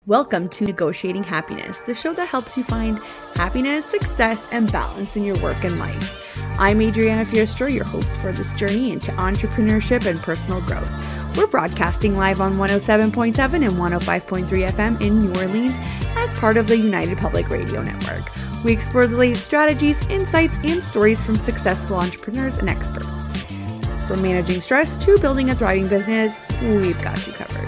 Welcome to Negotiating Happiness, the show that helps you find happiness, success, and balance in your work and life. I'm Adriana Fiestro, your host for this journey into entrepreneurship and personal growth. We're broadcasting live on 107.7 and 105.3 FM in New Orleans as part of the United Public Radio Network. We explore the latest strategies, insights, and stories from successful entrepreneurs and experts. From managing stress to building a thriving business, we've got you covered.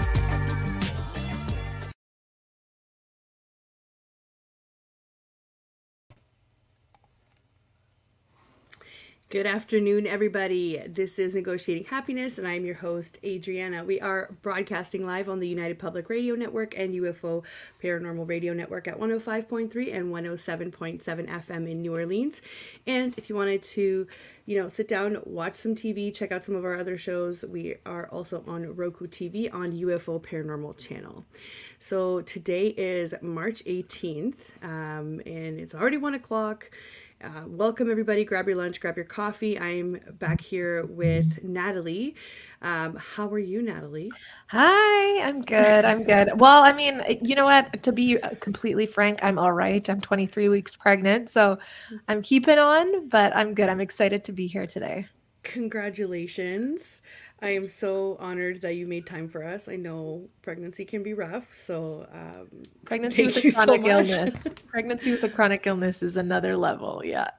Good afternoon, everybody. This is Negotiating Happiness, and I'm your host, Adriana. We are broadcasting live on the United Public Radio Network and UFO Paranormal Radio Network at 105.3 and 107.7 FM in New Orleans. And if you wanted to, sit down, watch some TV, check out some of our other shows, we are also on Roku TV on UFO Paranormal Channel. So today is March 18th, and it's already 1 o'clock. Welcome everybody. Grab your lunch, grab your coffee. I'm back here with Natalie. How are you, Natalie? Hi, I'm good. Well, I mean, you know what? To be completely frank, I'm all right. I'm 23 weeks pregnant, so I'm keeping on, but I'm good. I'm excited to be here today. Congratulations. I am so honored that you made time for us. I know pregnancy can be rough, so pregnancy with a chronic illness. Pregnancy with a chronic illness is another level. Yeah.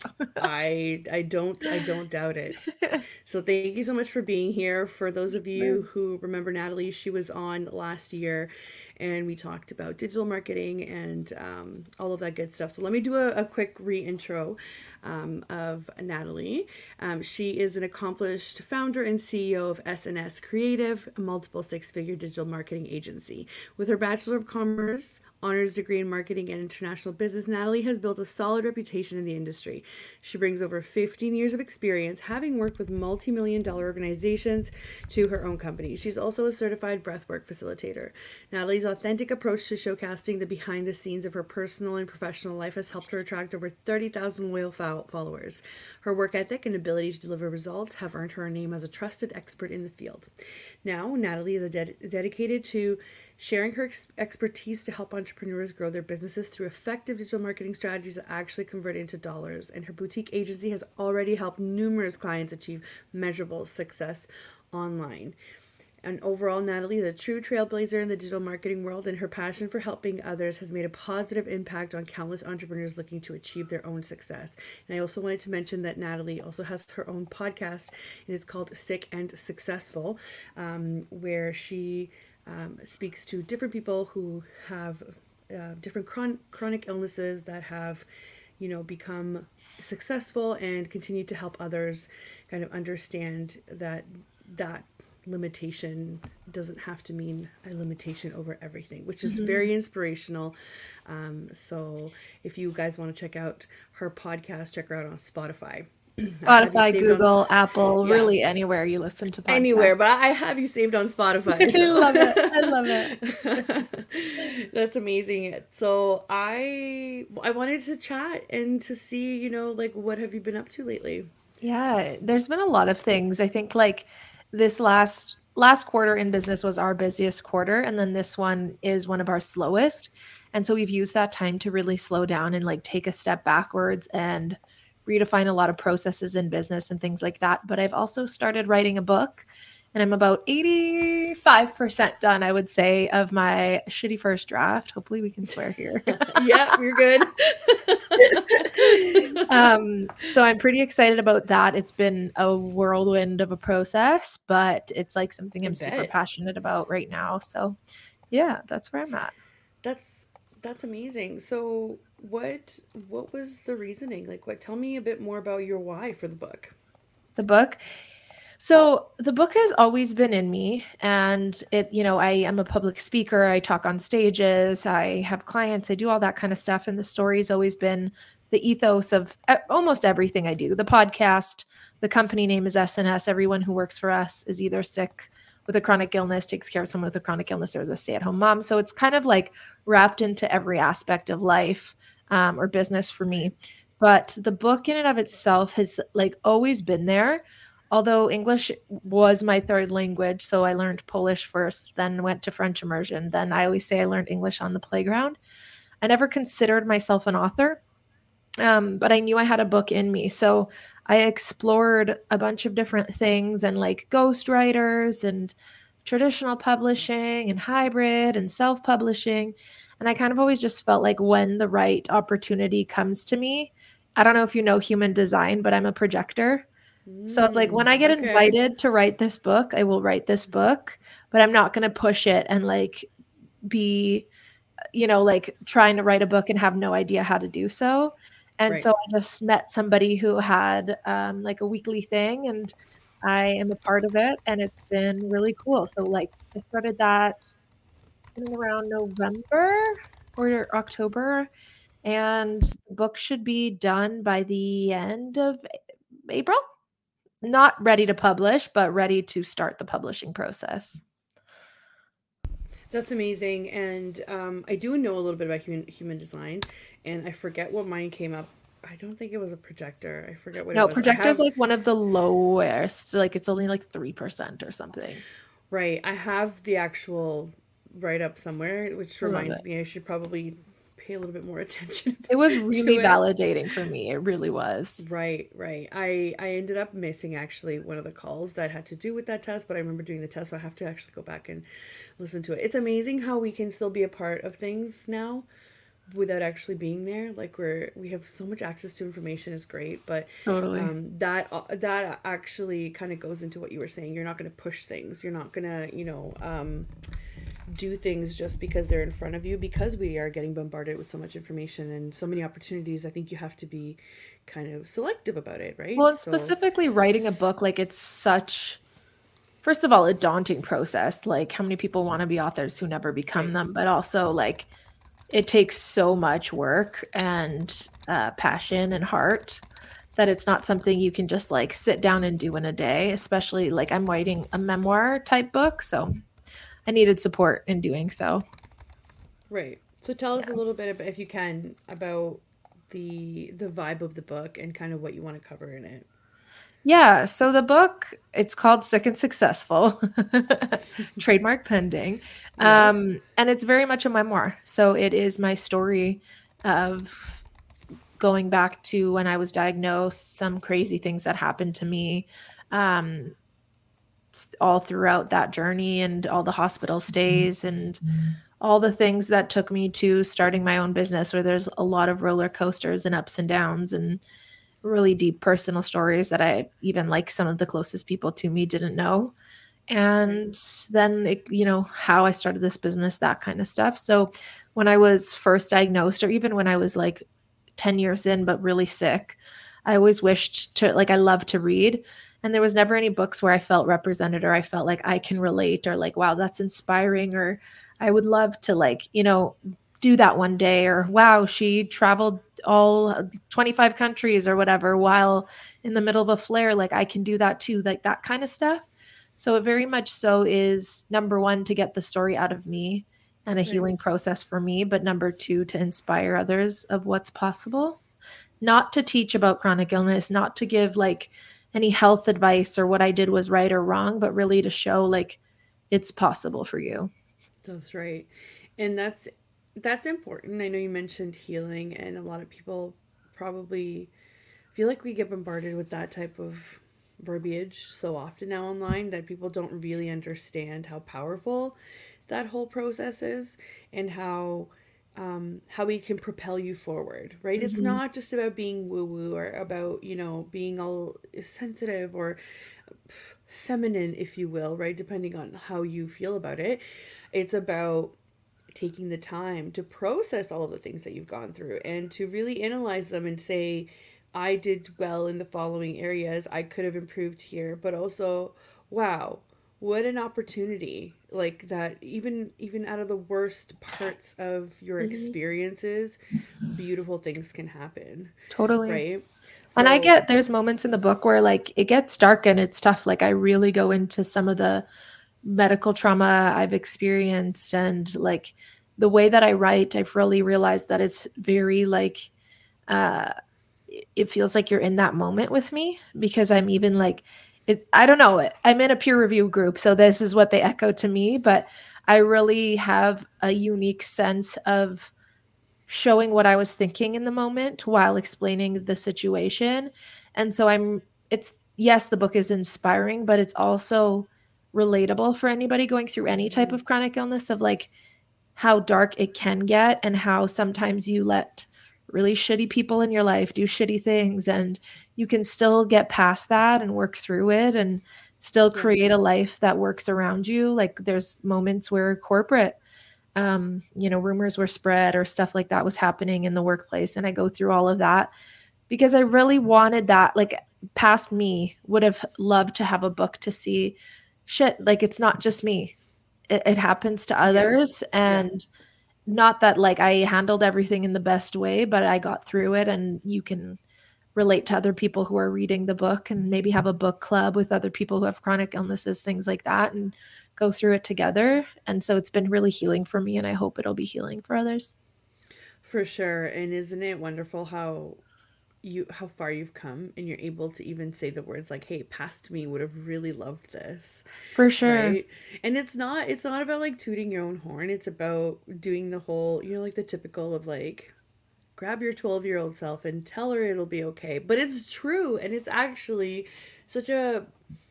I don't doubt it. So thank you so much for being here. For those of you who remember Natalie, she was on last year and we talked about digital marketing and all of that good stuff. So let me do a quick re-intro of Natalie. She is an accomplished founder and CEO of S&S Creative, a multiple six-figure digital marketing agency. With her Bachelor of Commerce, honors degree in marketing and international business, Natalie has built a solid reputation in the industry. She brings over 15 years of experience, having worked with multi-million-dollar organizations to her own company. She's also a certified breathwork facilitator. Natalie's authentic approach to showcasing the behind the scenes of her personal and professional life has helped her attract over 30,000 loyal followers. Her work ethic and ability to deliver results have earned her a name as a trusted expert in the field. Now, Natalie is dedicated to sharing her expertise to help entrepreneurs grow their businesses through effective digital marketing strategies that actually convert into dollars. And her boutique agency has already helped numerous clients achieve measurable success online. And overall, Natalie is a true trailblazer in the digital marketing world, and her passion for helping others has made a positive impact on countless entrepreneurs looking to achieve their own success. And I also wanted to mention that Natalie also has her own podcast, and it's called Sick and Successful, where she speaks to different people who have different chronic illnesses that have, become successful and continue to help others kind of understand that limitation doesn't have to mean a limitation over everything, which is very inspirational. So if you guys want to check out her podcast, check her out on Spotify. Spotify, Google, Apple, really anywhere you listen to podcasts. Anywhere, but I have you saved on Spotify. So. I love it. That's amazing. So I wanted to chat and to see, what have you been up to lately? Yeah, there's been a lot of things. I think this last quarter in business was our busiest quarter, and then this one is one of our slowest. And so we've used that time to really slow down and take a step backwards and redefine a lot of processes in business and things like that. But I've also started writing a book, and I'm about 85% done, I would say, of my shitty first draft. Hopefully we can swear here. Yeah, we're good. So I'm pretty excited about that. It's been a whirlwind of a process, but it's something I'm super passionate about right now. So yeah, that's where I'm at. That's amazing. So what was the reasoning? Tell me a bit more about your why for the book. The book. So the book has always been in me, and I am a public speaker. I talk on stages. I have clients. I do all that kind of stuff. And the story's always been the ethos of almost everything I do. The podcast, the company name is S&S. Everyone who works for us is either sick with a chronic illness, takes care of someone with a chronic illness, or is a stay-at-home mom. So it's kind of wrapped into every aspect of life or business for me. But the book in and of itself has always been there. although English was my third language, so I learned Polish first, then went to French immersion. Then I always say I learned English on the playground. I never considered myself an author, but I knew I had a book in me. So I explored a bunch of different things and like ghostwriters and traditional publishing and hybrid and self publishing. And I kind of always just felt like when the right opportunity comes to me, I don't know if you know human design, but I'm a projector. So I was like, when I get Okay. invited to write this book, I will write this book, but I'm not going to push it and like be, like trying to write a book and have no idea how to do so. And so Right. I just met somebody who had like a weekly thing, and I am a part of it, and it's been really cool. So like I started that in around November or October, and the book should be done by the end of April. Not ready to publish, but ready to start the publishing process. That's amazing. And I do know a little bit about human design, and I forget what mine came up. I don't think it was a projector. I forget what it No, was. I projector is have like one of the lowest, like it's only like 3% or something. right. I have the actual write up somewhere, which I love reminds it. me I should probably pay a little bit more attention It was to really it. validating for me. It really was. Right, right. I ended up missing actually one of the calls that had to do with that test, but I remember doing the test, so I have to actually go back and listen to it. It's amazing how we can still be a part of things now without actually being there. Like we have so much access to information is great, but Totally. that actually kind of goes into what you were saying. You're not going to push things. You're not going to do things just because they're in front of you, because we are getting bombarded with so much information and so many opportunities. I think you have to be kind of selective about it, Well, right? and So specifically writing a book, like it's such, first of all, a daunting process. Like, how many people want to be authors who never become right, them? But also, like, it takes so much work and passion and heart that it's not something you can just like sit down and do in a day, especially like I'm writing a memoir type book. So I needed support in doing so. right. So tell us a Yeah. little bit about, if you can, about the vibe of the book and kind of what you want to cover in it. Yeah. So the book, it's called Sick and Successful, trademark pending. Yep. And it's very much a memoir. So it is my story of going back to when I was diagnosed, some crazy things that happened to me, um, all throughout that journey and all the hospital stays and all the things that took me to starting my own business, where there's a lot of roller coasters and ups and downs and really deep personal stories that I even like some of the closest people to me didn't know. Right. And then how I started this business, that kind of stuff. So when I was first diagnosed, or even when I was like 10 years in but really sick, I always wished to, like, I love to read, and there was never any books where I felt represented or I felt like I can relate or like, wow, that's inspiring, or I would love to, like, do that one day, or wow, she traveled all 25 countries or whatever while in the middle of a flare, like I can do that too, like that kind of stuff. So it very much so is, number one, to get the story out of me and a Right. healing process for me, but number two, to inspire others of what's possible. Not to teach about chronic illness, not to give like any health advice or what I did was right or wrong, but really to show like it's possible for you. That's right. And that's important. I know you mentioned healing, and a lot of people probably feel like we get bombarded with that type of verbiage so often now online that people don't really understand how powerful that whole process is, and how we can propel you forward, right? It's Mhm. not just about being woo woo or about, being all sensitive or feminine, if you will, right? Depending on how you feel about it. It's about taking the time to process all of the things that you've gone through and to really analyze them and say, I did well in the following areas. I could have improved here, but also, wow, what an opportunity. Like that, even out of the worst parts of your Mhm. experiences, beautiful things can happen, Totally. right? And I So, get, there's moments in the book where like it gets dark and it's tough. Like I really go into some of the medical trauma I've experienced, and like the way that I write, I've really realized that it's very like uh it feels like you're in that moment with me, because I'm even like I don't know. I'm in a peer review group, so this is what they echo to me, but I really have a unique sense of showing what I was thinking in the moment while explaining the situation. And so it's, yes, the book is inspiring, but it's also relatable for anybody going through any type Mhm. of chronic illness, of like how dark it can get and how sometimes you let really shitty people in your life do shitty things, and you can still get past that and work through it and still Yeah. create a life that works around you. Like there's moments where corporate rumors were spread or stuff like that was happening in the workplace. And I go through all of that because I really wanted that. Like, past me would have loved to have a book to see shit. Like, it's not just me, it happens to Yeah. others. Yeah. And not that like I handled everything in the best way, but I got through it. And you can relate to other people who are reading the book and maybe have a book club with other people who have chronic illnesses, things like that, and go through it together. And so it's been really healing for me, and I hope it'll be healing for others. For sure. And isn't it wonderful how far you've come and you're able to even say the words like, hey, past me would have really loved this, For sure. right? And it's not about like tooting your own horn. It's about doing the whole, like the typical of like, grab your 12-year-old self and tell her it'll be okay. But it's true, and it's actually such a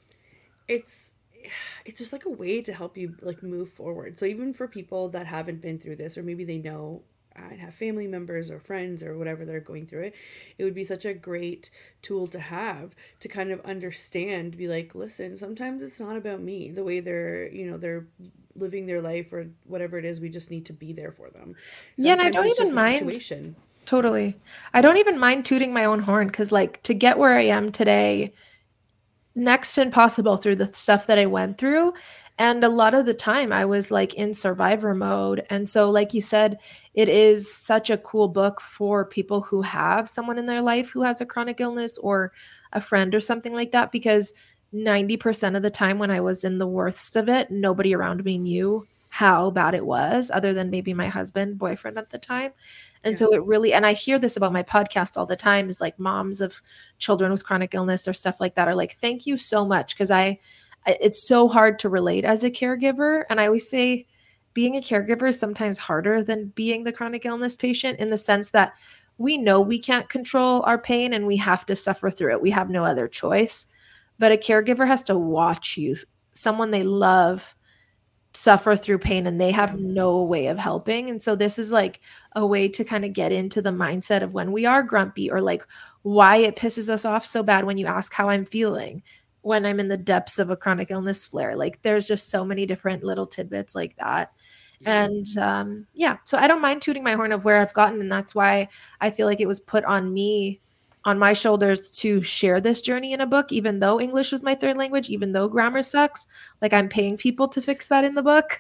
it's it's just like a way to help you like move forward. So even for people that haven't been through this, or maybe they know and have family members or friends or whatever they're going through it would be such a great tool to have to kind of understand, be like, listen, sometimes it's not about me, the way they're living their life or whatever it is. We just need to be there for them. Yeah, and I Sometimes don't it's even just the mind. situation. Totally. I don't even mind tooting my own horn because, like, to get where I am today, next to impossible through the stuff that I went through. And a lot of the time I was like in survivor mode. And so, like you said, it is such a cool book for people who have someone in their life who has a chronic illness or a friend or something like that. Because 90% of the time when I was in the worst of it, nobody around me knew how bad it was, other than maybe my husband, boyfriend at the time. And Yeah. so it really, and I hear this about my podcast all the time, is like moms of children with chronic illness or stuff like that are like, thank you so much. Cause it's so hard to relate as a caregiver. And I always say being a caregiver is sometimes harder than being the chronic illness patient, in the sense that we know we can't control our pain and we have to suffer through it. We have no other choice. But a caregiver has to watch you, someone they love, suffer through pain, and they have Yeah. no way of helping. And so this is like a way to kind of get into the mindset of when we are grumpy, or like why it pisses us off so bad when you ask how I'm feeling when I'm in the depths of a chronic illness flare. Like there's just so many different little tidbits like that. Yeah. And yeah, so I don't mind tooting my horn of where I've gotten. And that's why I feel like it was put on me, on my shoulders, to share this journey in a book, even though English was my third language, even though grammar sucks. Like I'm paying people to fix that in the book.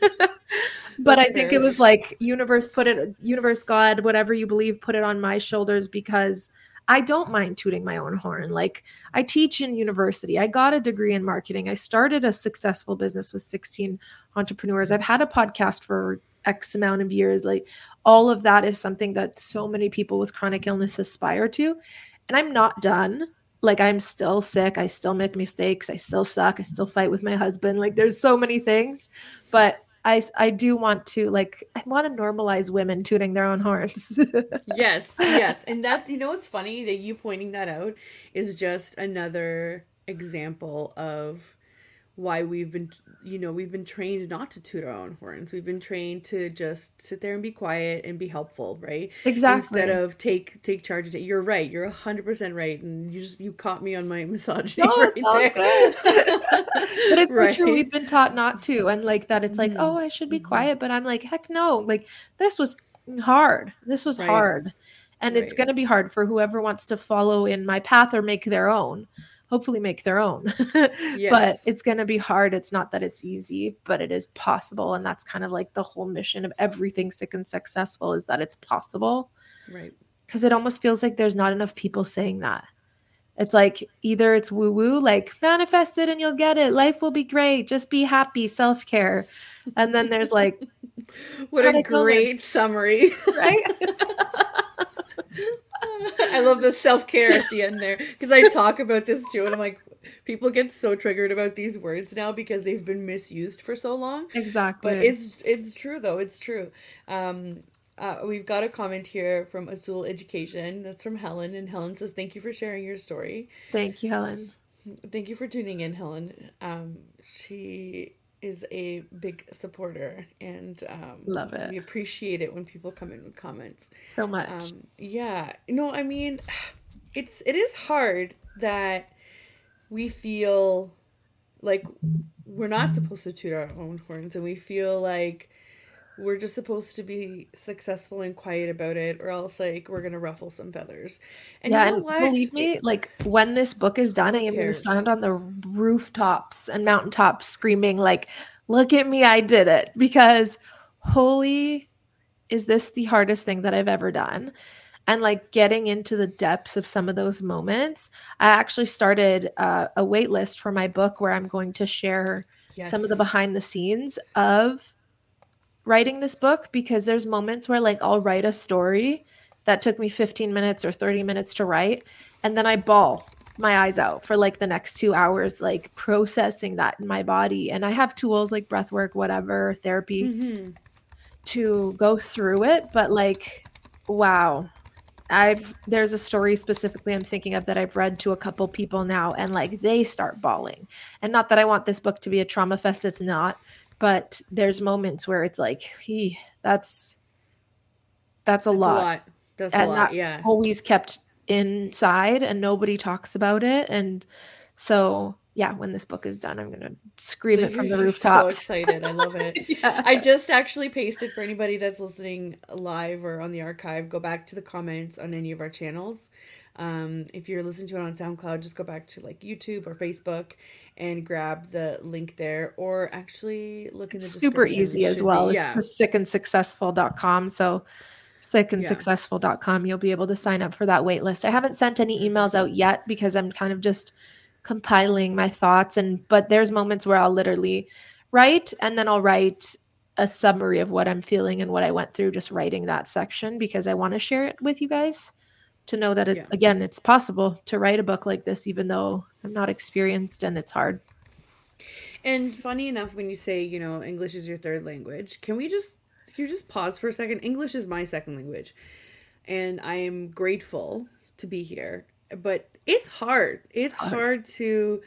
But I That's think it fair. was like universe, God, whatever you believe, put it on my shoulders because I don't mind tooting my own horn. Like I teach in university. I got a degree in marketing. I started a successful business with 16 entrepreneurs. I've had a podcast for X amount of years. Like all of that is something that so many people with chronic illness aspire to. And I'm not done. Like I'm still sick. I still make mistakes. I still suck. I still fight with my husband. Like there's so many things, but I do want to, like, I want to normalize women tooting their own horns. Yes, yes. And that's, what's funny that you pointing that out is just another example of why we've been trained not to toot our own horns. We've been trained to just sit there and be quiet and be helpful, right? Instead Exactly. of take charge. You're right. You're 100% right. And you caught me on my No, misogyny it's right all there. good. But it's so true. Right. We've been taught not to. And like that, it's like, Hmm. oh, I should be Hmm. quiet. But I'm like, heck no. Like this was hard. This was Right. hard. And it's Right. going to be hard for whoever wants to follow in my path or make their own. Hopefully, make their own. But Yes. it's going to be hard. It's not that it's easy, but it is possible. And that's kind of like the whole mission of everything sick and successful, is that it's possible. Right. Because it almost feels like there's not enough people saying that. It's like either it's woo woo, like manifest it and you'll get it. Life will be great. Just be happy, self care. And then there's like What a chronic illness, great summary. right? I love the self care at the end there because I talk about this too, and I'm like, People get so triggered about these words now because they've been misused for so long. But Exactly. it's true though. It's true. Um, we've got a comment here from Azul Education. That's from Helen, and Helen says, "Thank you for sharing your story. Thank you, Helen. Thank you for tuning in, Helen." She is a big supporter, and Love it we appreciate it when people come in with comments. so much. Yeah, no, I mean, it is hard that we feel like we're not supposed to toot our own horns, and we feel like we're just supposed to be successful and quiet about it, or else like we're gonna ruffle some feathers. And you Yeah, know and what? believe me, like when this book is done, I Who am going to cares? stand on the rooftops and mountaintops screaming like, "Look at me, I did it." Because holy, is this the hardest thing that I've ever done? And like getting into the depths of some of those moments, I actually started a wait list for my book where I'm going to share some of the Yes. behind the scenes of writing this book, because there's moments where like I'll write a story that took me 15 minutes or 30 minutes to write, and then I bawl my eyes out for like the next 2 hours like processing that in my body, and I have tools like breath work, whatever, therapy Mm-hmm. to go through it, but like wow. There's a story specifically I'm thinking of that I've read to a couple people now, and like they start bawling. And not that I want this book to be a trauma fest, it's not, but there's moments where it's like, that's a That's a lot. lot. That's a And lot. that's Yeah. always kept inside and nobody talks about it. And so yeah, when this book is done, I'm gonna scream it from the You're so rooftops. excited. I love it. Yeah. I just actually pasted for anybody that's listening live or on the archive. Go back to the comments on any of our channels. If you're listening to it on SoundCloud, just go back to like YouTube or Facebook and grab the link there, or actually look in It's the super description. It easy as should be, well. It's yeah, just sickandsuccessful.com. So yeah. sickandsuccessful.com, you'll be able to sign up for that wait list. I haven't sent any emails Perfect. out yet because I'm kind of just compiling my thoughts, and but there's moments where I'll literally write and then I'll write a summary of what I'm feeling and what I went through just writing that section, because I want to share it with you guys to know that it Yeah. again, it's possible to write a book like this even though I'm not experienced and it's hard. And funny enough, when you say, English is your third language, can you just pause for a second? English is my second language, and I am grateful to be here. But it's hard. It's It's hard. hard to,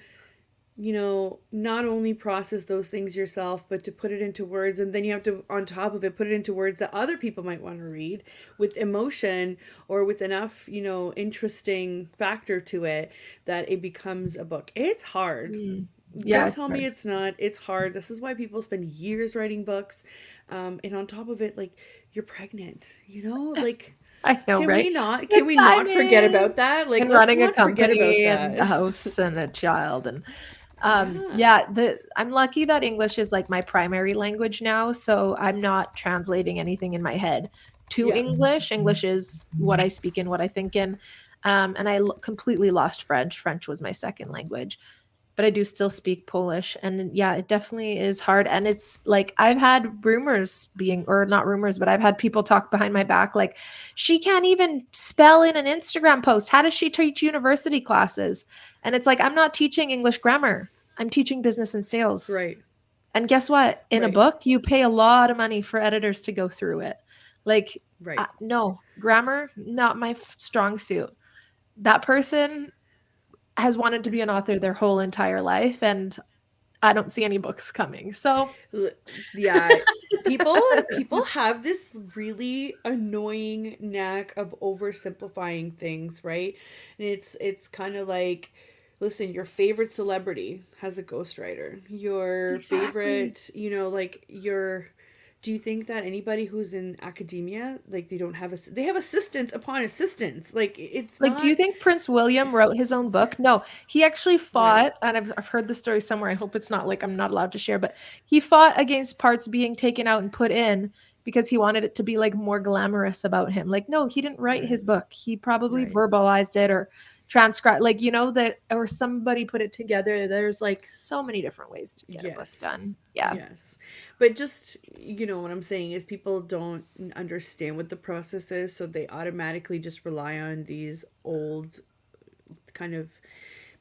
not only process those things yourself, but to put it into words. And then you have to, on top of it, put it into words that other people might want to read with emotion or with enough, interesting factor to it that it becomes a book. It's hard. Mm. Yeah, Don't it's tell me hard. it's not. It's hard. This is why people spend years writing books. And on top of it, like, you're pregnant, like, I know, can we right? not can The we not forget timing about that? Like, and let's running a not forget about company and a that. house and a child and Yeah. yeah, the I'm lucky that English is like my primary language now, so I'm not translating anything in my head to Yeah. English. English is what I speak and what I think in. And completely lost French. French was my second language, but I do still speak Polish. And yeah, it definitely is hard. And it's like I've had rumors being, or not rumors, but I've had people talk behind my back like, she can't even spell in an Instagram post. How does she teach university classes? And it's like, I'm not teaching English grammar, I'm teaching business and sales. Right. And guess what? In a Right. book, you pay a lot of money for editors to go through it. Like, Right. no, grammar, not my strong suit. That person has wanted to be an author their whole entire life, and I don't see any books coming. So, L- Yeah, people have this really annoying knack of oversimplifying things, right? And it's kind of like, listen, your favorite celebrity has a ghostwriter. Your exactly. favorite, like your do you think that anybody who's in academia, like, they have assistants upon assistants? Like, it's Like, do you not think Prince William wrote his own book? No, he actually right. fought, and I've heard the story somewhere. I hope it's not like I'm not allowed to share, but he fought against parts being taken out and put in because he wanted it to be like more glamorous about him. Like, no, he didn't write Right. his book. He probably Right. verbalized it or transcribed, like, that, or somebody put it together. There's like so many different ways to get a book Yes. done. Yeah. Yes. But just, what I'm saying is people don't understand what the process is, so they automatically just rely on these old kind of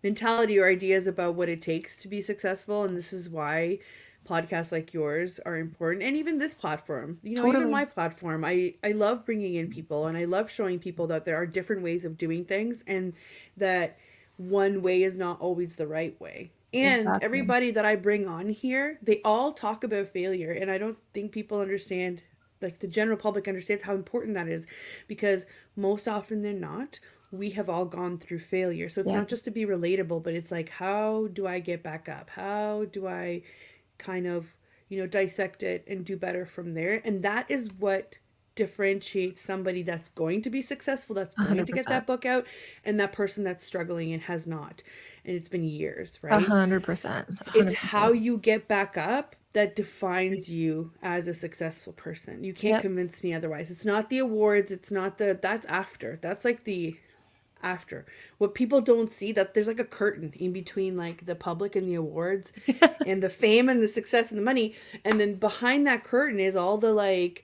mentality or ideas about what it takes to be successful. And this is why podcasts like yours are important, and even this platform, you know, even Totally. my platform. I love bringing in people, and I love showing people that there are different ways of doing things, and that one way is not always the right way. And Exactly. everybody that I bring on here, they all talk about failure, and I don't think people understand, like the general public understands how important that is, because most often than not, we have all gone through failure. So it's Yeah. not just to be relatable, but it's like, how do I get back up? How do I kind of, you know, dissect it and do better from there? And that is what differentiates somebody that's going to be successful, that's A going hundred to get percent. that book out, and that person that's struggling and has not. And it's been years, A right? hundred percent. A It's hundred how percent. you get back up that defines you as a successful person. You can't Yep. convince me otherwise. It's not the awards, it's not the, that's after. That's like the after. What people don't see, that there's like a curtain in between like the public and the awards and the fame and the success and the money, and then behind that curtain is all the like,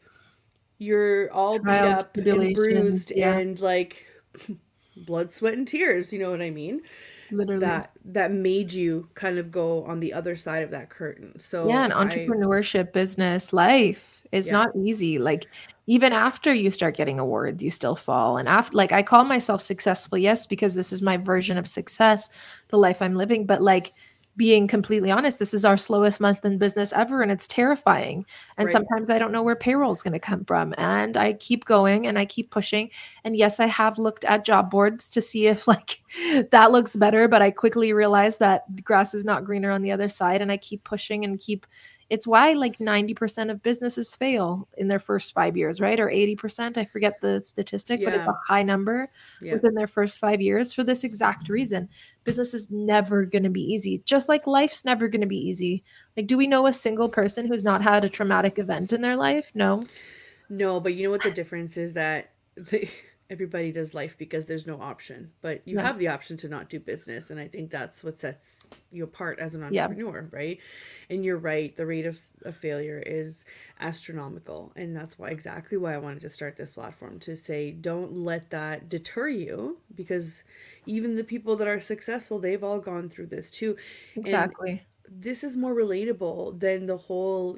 you're all beat Trials, up and tribulations. bruised Yeah. and like blood, sweat and tears, you know what I mean? Literally. That made you kind of go on the other side of that curtain. Yeah, So and I, entrepreneurship, business, life is yeah, not easy. Like even after you start getting awards, you still fall. And after, like I call myself successful, yes, because this is my version of success, the life I'm living. But like being completely honest, this is our slowest month in business ever, and it's terrifying. And right. sometimes I don't know where payroll is going to come from, and I keep going and I keep pushing. And yes, I have looked at job boards to see if like that looks better, but I quickly realized that grass is not greener on the other side, and I keep pushing and keep. It's why like 90% of businesses fail in their first 5 years, right? Or 80%. I forget the statistic, but it's Yeah, a high number yeah. within their first 5 years for this exact reason. Business is never going to be easy, just like life's never going to be easy. Like, do we know a single person who's not had a traumatic event in their life? No. No, but you know what the difference is, that the, everybody does life because there's no option, but you Yeah. have the option to not do business, and I think that's what sets you apart as an Yeah. entrepreneur, right? And you're right, the rate of failure is astronomical, and that's why, exactly why I wanted to start this platform, to say don't let that deter you, because even the people that are successful, they've all gone through this too. And Exactly. this is more relatable than the whole,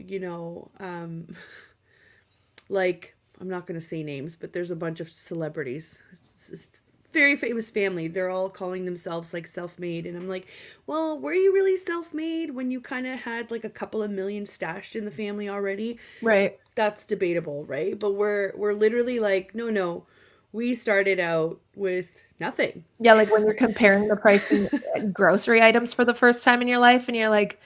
like, I'm not going to say names, but there's a bunch of celebrities, very famous family. They're all calling themselves like self-made, and I'm like, well, were you really self-made when you kind of had like a couple of million stashed in the family already? Right. That's debatable, right? But we're literally like, no, no, we started out with nothing. Yeah, like when you're comparing the price of grocery items for the first time in your life and you're like,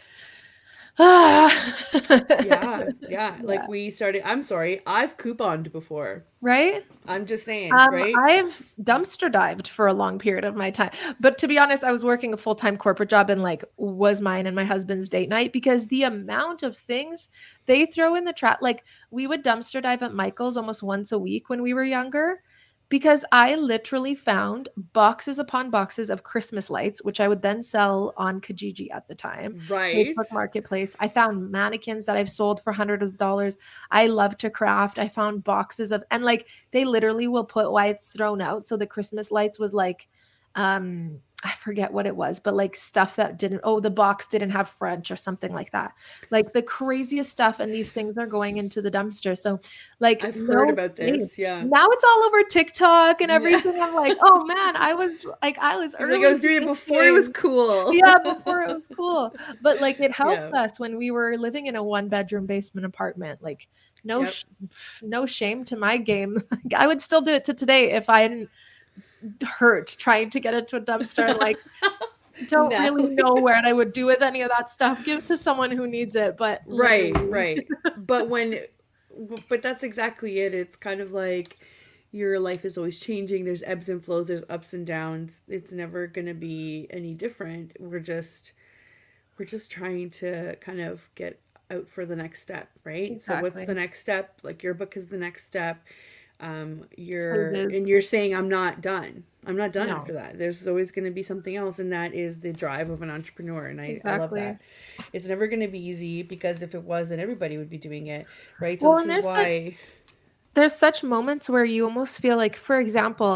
ah. Yeah, yeah. Yeah, Like we started. I'm sorry, I've couponed before. right? I'm just saying, right? I've dumpster dived for a long period of my time. But to be honest, I was working a full-time corporate job and like was mine and my husband's date night because the amount of things they throw in the trap, like we would dumpster dive at Michael's almost once a week when we were younger because I literally found boxes upon boxes of Christmas lights, which I would then sell on Kijiji at the time, Right. Facebook Marketplace. I found mannequins that I've sold for hundreds of dollars. I love to craft. I found boxes of, and like they literally will put why it's thrown out. So the Christmas lights was like, I forget what it was, but like stuff that didn't, oh, the box didn't have French or something like that. Like the craziest stuff. And these things are going into the dumpster. So, like, I've heard no about shame. this. Yeah. Now it's all over TikTok and Yeah. everything. I'm like, oh man, I was You're like, I early was to doing it this before it was game. cool. Yeah, before it was cool. But like it helped Yeah. us when we were living in a one-bedroom basement apartment. Like no Yep. sh- no shame to my game. Like, I would still do it to today if I hadn't hurt trying to get into a dumpster. Like don't really Natalie. know what I would do with any of that stuff. Give it to someone who needs it. But Right, literally, right. But when, but that's exactly it. It's kind of like your life is always changing. There's ebbs and flows, there's ups and downs. It's never going to be any different. We're just trying to kind of get out for the next step, right? So what's the exactly. next step? Like your book is the next step. You're Stages. and you're saying I'm not done. I'm not done No, after that. There's always going to be something else, and that is the drive of an entrepreneur, and I love exactly. that. It's never going to be easy, because if it was, then everybody would be doing it, right? So Well, this and is why. there's such moments where you almost feel like, for example,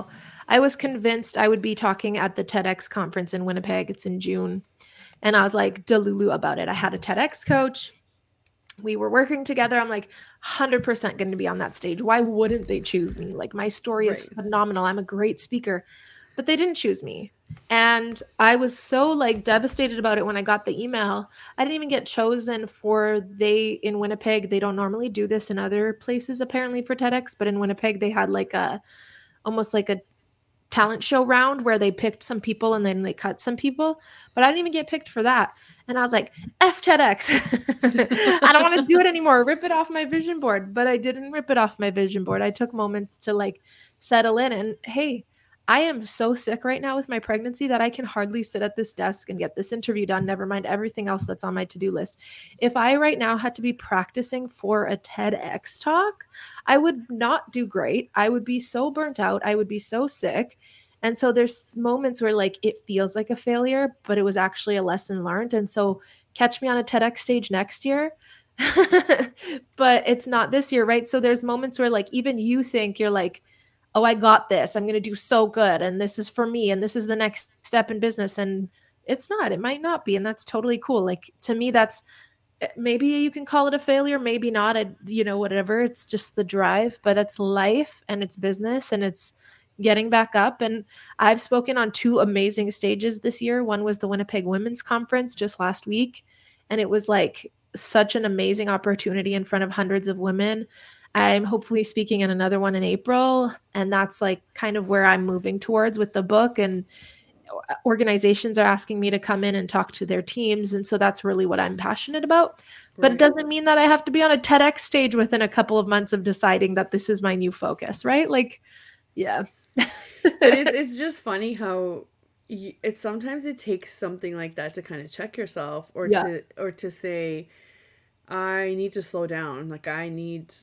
I was convinced I would be talking at the TEDx conference in Winnipeg. It's in June. And I was like delulu about it. I had a TEDx coach. We were working together. I'm like 100% going to be on that stage. Why wouldn't they choose me? Like my story is Right. phenomenal. I'm a great speaker, but they didn't choose me. And I was so like devastated about it when I got the email. I didn't even get chosen for in Winnipeg. They don't normally do this in other places apparently for TEDx, but in Winnipeg they had like almost like a talent show round where they picked some people and then they cut some people, but I didn't even get picked for that. And I was like, F TEDx. I don't want to do it anymore. Rip it off my vision board. But I didn't rip it off my vision board. I took moments to like settle in and hey, I am so sick right now with my pregnancy that I can hardly sit at this desk and get this interview done, never mind everything else that's on my to-do list. If I right now had to be practicing for a TEDx talk, I would not do great. I would be so burnt out. I would be so sick. And so there's moments where like it feels like a failure, but it was actually a lesson learned. And so catch me on a TEDx stage next year. But it's not this year, right? So there's moments where like even you think you're like, oh, I got this. I'm going to do so good. And this is for me. And this is the next step in business. And it's not, it might not be. And that's totally cool. Like to me, that's maybe you can call it a failure, maybe not, whatever. It's just the drive, but it's life and it's business and it's getting back up. And I've spoken on 2 amazing stages this year. One was the Winnipeg Women's Conference just last week. And it was like such an amazing opportunity in front of hundreds of women. I'm hopefully speaking in another one in April. And that's like kind of where I'm moving towards with the book. And organizations are asking me to come in and talk to their teams. And so that's really what I'm passionate about. But it doesn't mean that I have to be on a TEDx stage within a couple of months of deciding that this is my new focus, right? Like, yeah. It's just funny how sometimes it takes something like that to kind of check yourself or to say, I need to slow down. Like I need,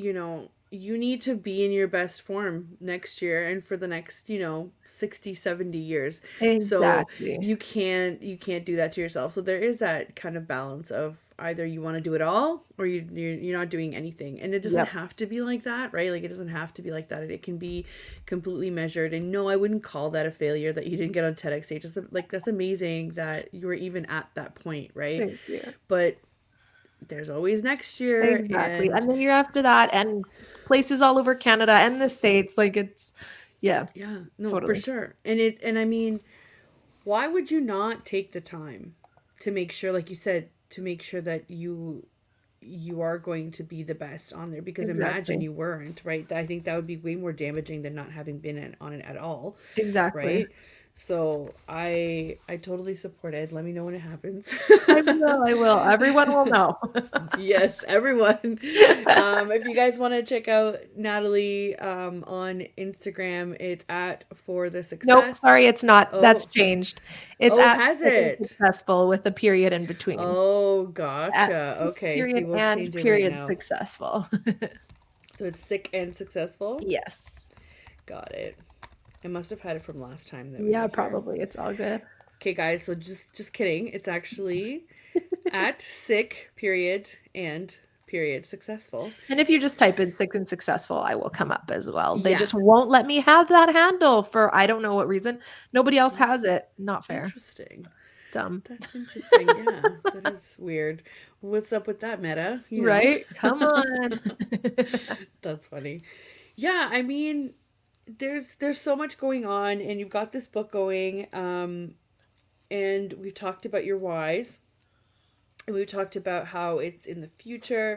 you need to be in your best form next year and for the next 60, 70 years. Exactly. So you can't do that to yourself. So there is that kind of balance of either you want to do it all or you're not doing anything, and it doesn't have to be like that, right? Like it doesn't have to be like that. It can be completely measured. And no, I wouldn't call that a failure that you didn't get on TEDx stage. It's like that's amazing that you were even at that point, right? But there's always next year. Exactly. And the year after that, and places all over Canada and the States. Like it's, no, totally. For sure. And I mean, why would you not take the time to make sure, like you said, to make sure that you are going to be the best on there? Because imagine you weren't, right? I think that would be way more damaging than not having been on it at all. Exactly. Right? So I totally support it. Let me know when it happens. I will. Everyone will know. Yes, everyone. If you guys want to check out Natalie on Instagram, it's at For The Success. Nope, sorry, it's not. Oh. That's changed. It's at has it? Successful with a period in between. Oh, gotcha. Okay, period we'll and change period it right now. Successful. So it's Sick and Successful? Yes. Got it. I must have had it from last time. Probably. It's all good. Okay, guys. So just kidding. It's actually at Sick period and period Successful. And if you just type in Sick and Successful, I will come up as well. They just won't let me have that handle for I don't know what reason. Nobody else has it. Not fair. Interesting. Dumb. That's interesting. Yeah, that is weird. What's up with that, Meta? Right? Come on. That's funny. Yeah, I mean, there's so much going on, and you've got this book going, and we've talked about your whys, and we've talked about how it's in the future.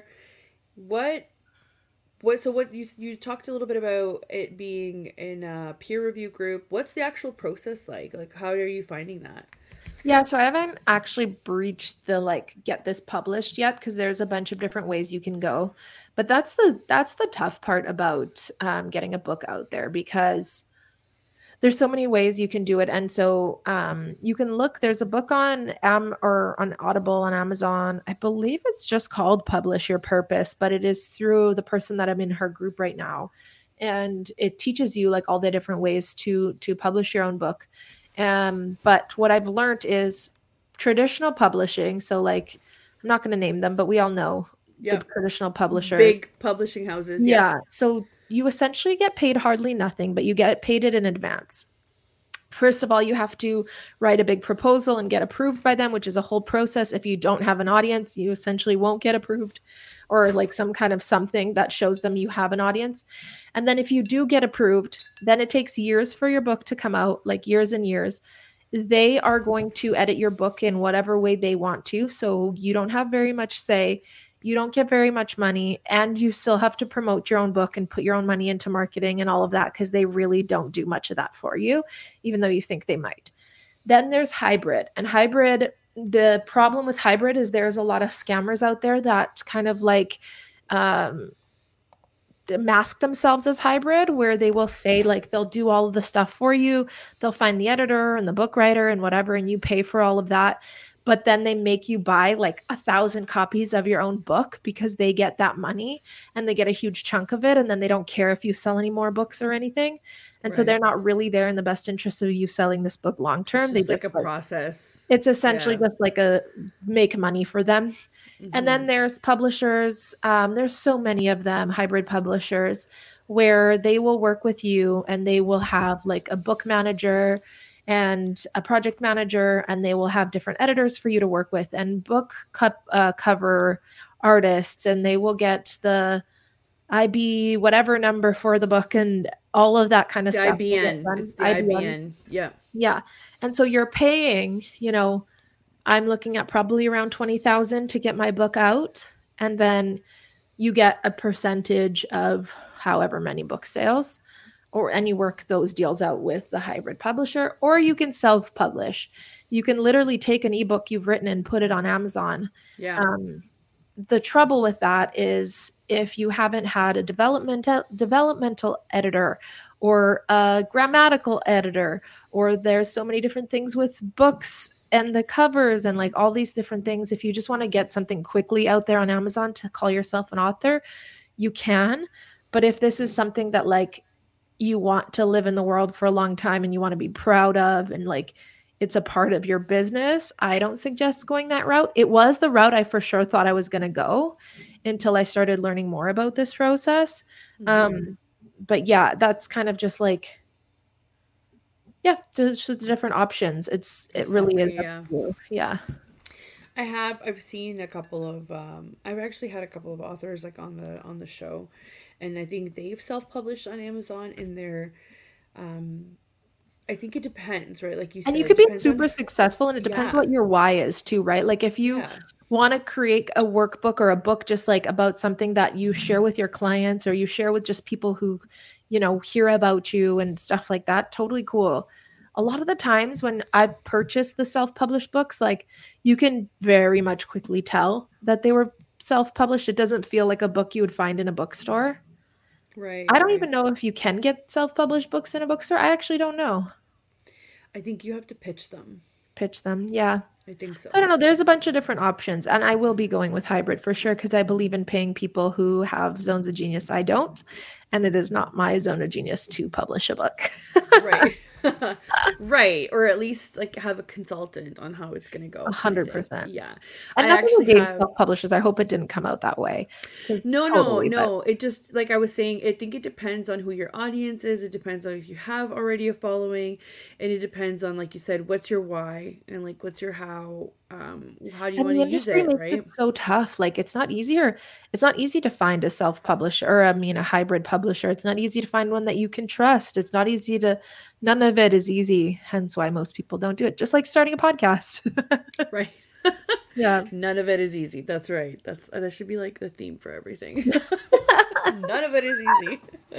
So you talked a little bit about it being in a peer review group. What's the actual process like? Like, how are you finding that? Yeah, so I haven't actually breached the get this published yet because there's a bunch of different ways you can go. But that's the tough part about getting a book out there because there's so many ways you can do it. And so you can look, there's a book on on Audible, on Amazon. I believe it's just called Publish Your Purpose, but it is through the person that I'm in her group right now. And it teaches you all the different ways to publish your own book. But what I've learned is traditional publishing. So I'm not going to name them, but we all know the traditional publishers. Big publishing houses. Yeah. So you essentially get paid hardly nothing, but you get paid it in advance. First of all, you have to write a big proposal and get approved by them, which is a whole process. If you don't have an audience, you essentially won't get approved, or like some kind of something that shows them you have an audience. And then if you do get approved, then it takes years for your book to come out, like years and years. They are going to edit your book in whatever way they want to. So you don't have very much say. You don't get very much money, and you still have to promote your own book and put your own money into marketing and all of that, because they really don't do much of that for you, even though you think they might. Then there's hybrid. And hybrid, the problem with hybrid is there's a lot of scammers out there that kind of like um, mask themselves as hybrid, where they will say like they'll do all of the stuff for you. They'll find the editor and the book writer and whatever, and you pay for all of that. But then they make you buy like 1,000 copies of your own book because they get that money and they get a huge chunk of it. And then they don't care if you sell any more books or anything. And so they're not really there in the best interest of you selling this book long term. They just like a process. It's essentially just like a make money for them. Mm-hmm. And then there's publishers. There's so many of them, hybrid publishers, where they will work with you and they will have like a book manager and a project manager, and they will have different editors for you to work with and book cover artists, and they will get the IB whatever number for the book and all of that kind of stuff. IBN. It's the IBN. Yeah. Yeah. And so you're paying, I'm looking at probably around 20,000 to get my book out. And then you get a percentage of however many book sales, and you work those deals out with the hybrid publisher, or you can self-publish. You can literally take an ebook you've written and put it on Amazon. Yeah. The trouble with that is if you haven't had a developmental editor or a grammatical editor, or there's so many different things with books and the covers and like all these different things. If you just want to get something quickly out there on Amazon to call yourself an author, you can. But if this is something that like you want to live in the world for a long time and you want to be proud of, and like it's a part of your business, I don't suggest going that route. It was the route I for sure thought I was going to go until I started learning more about this process. Mm-hmm. But yeah, that's kind of just like, just the different options. It really is. Yeah. I've seen a couple of, I've actually had a couple of authors like on the show, and I think they've self-published on Amazon in their, I think it depends, right? Like you said, and you could be super successful, and it depends what your why is too, right? Like if you want to create a workbook or a book just like about something that you share with your clients, or you share with just people who, hear about you and stuff like that, totally cool. A lot of the times when I've purchased the self-published books, like you can very much quickly tell that they were self-published. It doesn't feel like a book you would find in a bookstore. Right. I don't even know if you can get self-published books in a bookstore. I actually don't know. I think you have to pitch them. Yeah. I think so. So I don't know. There's a bunch of different options, and I will be going with hybrid for sure, because I believe in paying people who have zones of genius. I don't, and it is not my zone of genius to publish a book. Right. Right. Or at least like have a consultant on how it's going to go. 100%. Yeah. And nothing against self-publishers. I hope it didn't come out that way. No. It just, like I was saying, I think it depends on who your audience is. It depends on if you have already a following, and it depends on, like you said, what's your why and like what's your how do you want to use it, right? It's so tough. Like it's not easy to find a self-publisher, or a hybrid publisher. It's not easy to find one that you can trust. It's not easy none of it is easy. Hence why most people don't do it. Just like starting a podcast. Right. Yeah. None of it is easy. That's right. That should be like the theme for everything. None of it is easy.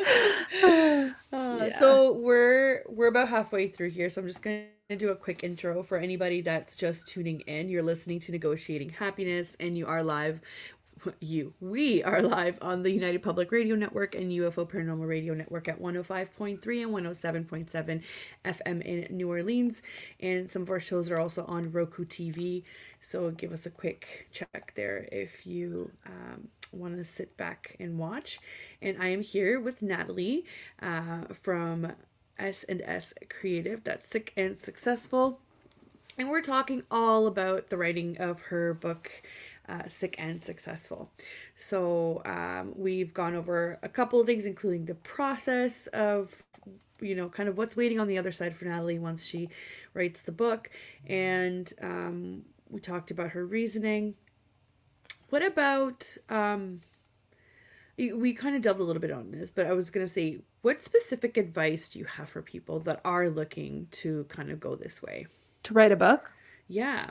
So we're about halfway through here, so I'm just going to do a quick intro for anybody that's just tuning in. You're listening to Negotiating Happiness, and you are live. We are live on the United Public Radio Network and UFO Paranormal Radio Network at 105.3 and 107.7 FM in New Orleans. And some of our shows are also on Roku TV. So give us a quick check there if you want to sit back and watch. And I am here with Natalie from S&S Creative. That's Sick and Successful. And we're talking all about the writing of her book, Sick and Successful. So we've gone over a couple of things, including the process of, kind of what's waiting on the other side for Natalie once she writes the book. And we talked about her reasoning. What about, we kind of delved a little bit on this, but I was going to say, what specific advice do you have for people that are looking to kind of go this way? To write a book? Yeah.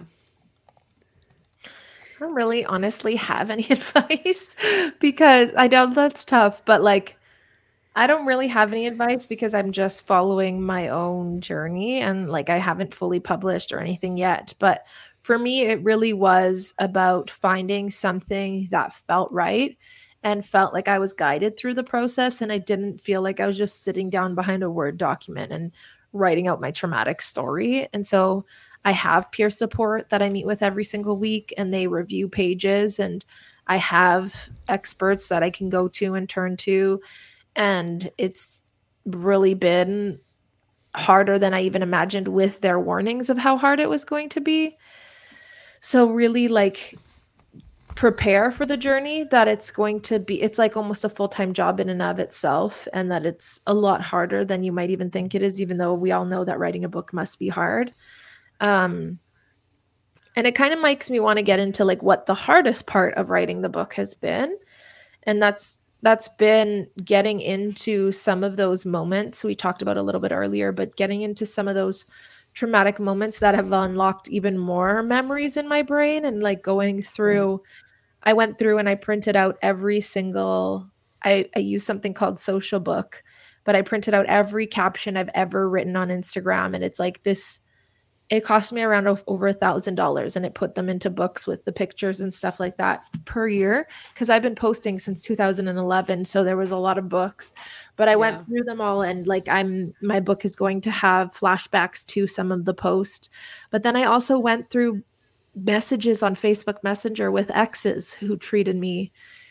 I don't really honestly have any advice because I know that's tough, but like I don't really have any advice because I'm just following my own journey and like I haven't fully published or anything yet. But for me, it really was about finding something that felt right and felt like I was guided through the process. And I didn't feel like I was just sitting down behind a Word document and writing out my traumatic story. And so I have peer support that I meet with every single week and they review pages, and I have experts that I can go to and turn to, and it's really been harder than I even imagined with their warnings of how hard it was going to be. So really like prepare for the journey, that it's going to be, it's like almost a full-time job in and of itself, and that it's a lot harder than you might even think it is, even though we all know that writing a book must be hard. And it kind of makes me want to get into like what the hardest part of writing the book has been. And that's been getting into some of those moments we talked about a little bit earlier, but getting into some of those traumatic moments that have unlocked even more memories in my brain, and like going through, I went through and I printed out every single, I use something called Social Book, but I printed out every caption I've ever written on Instagram. And it's like this, it cost me around over $1,000, and it put them into books with the pictures and stuff like that per year, because I've been posting since 2011, so there was a lot of books, but I went through them all, and like my book is going to have flashbacks to some of the posts. But then I also went through messages on Facebook Messenger with exes who treated me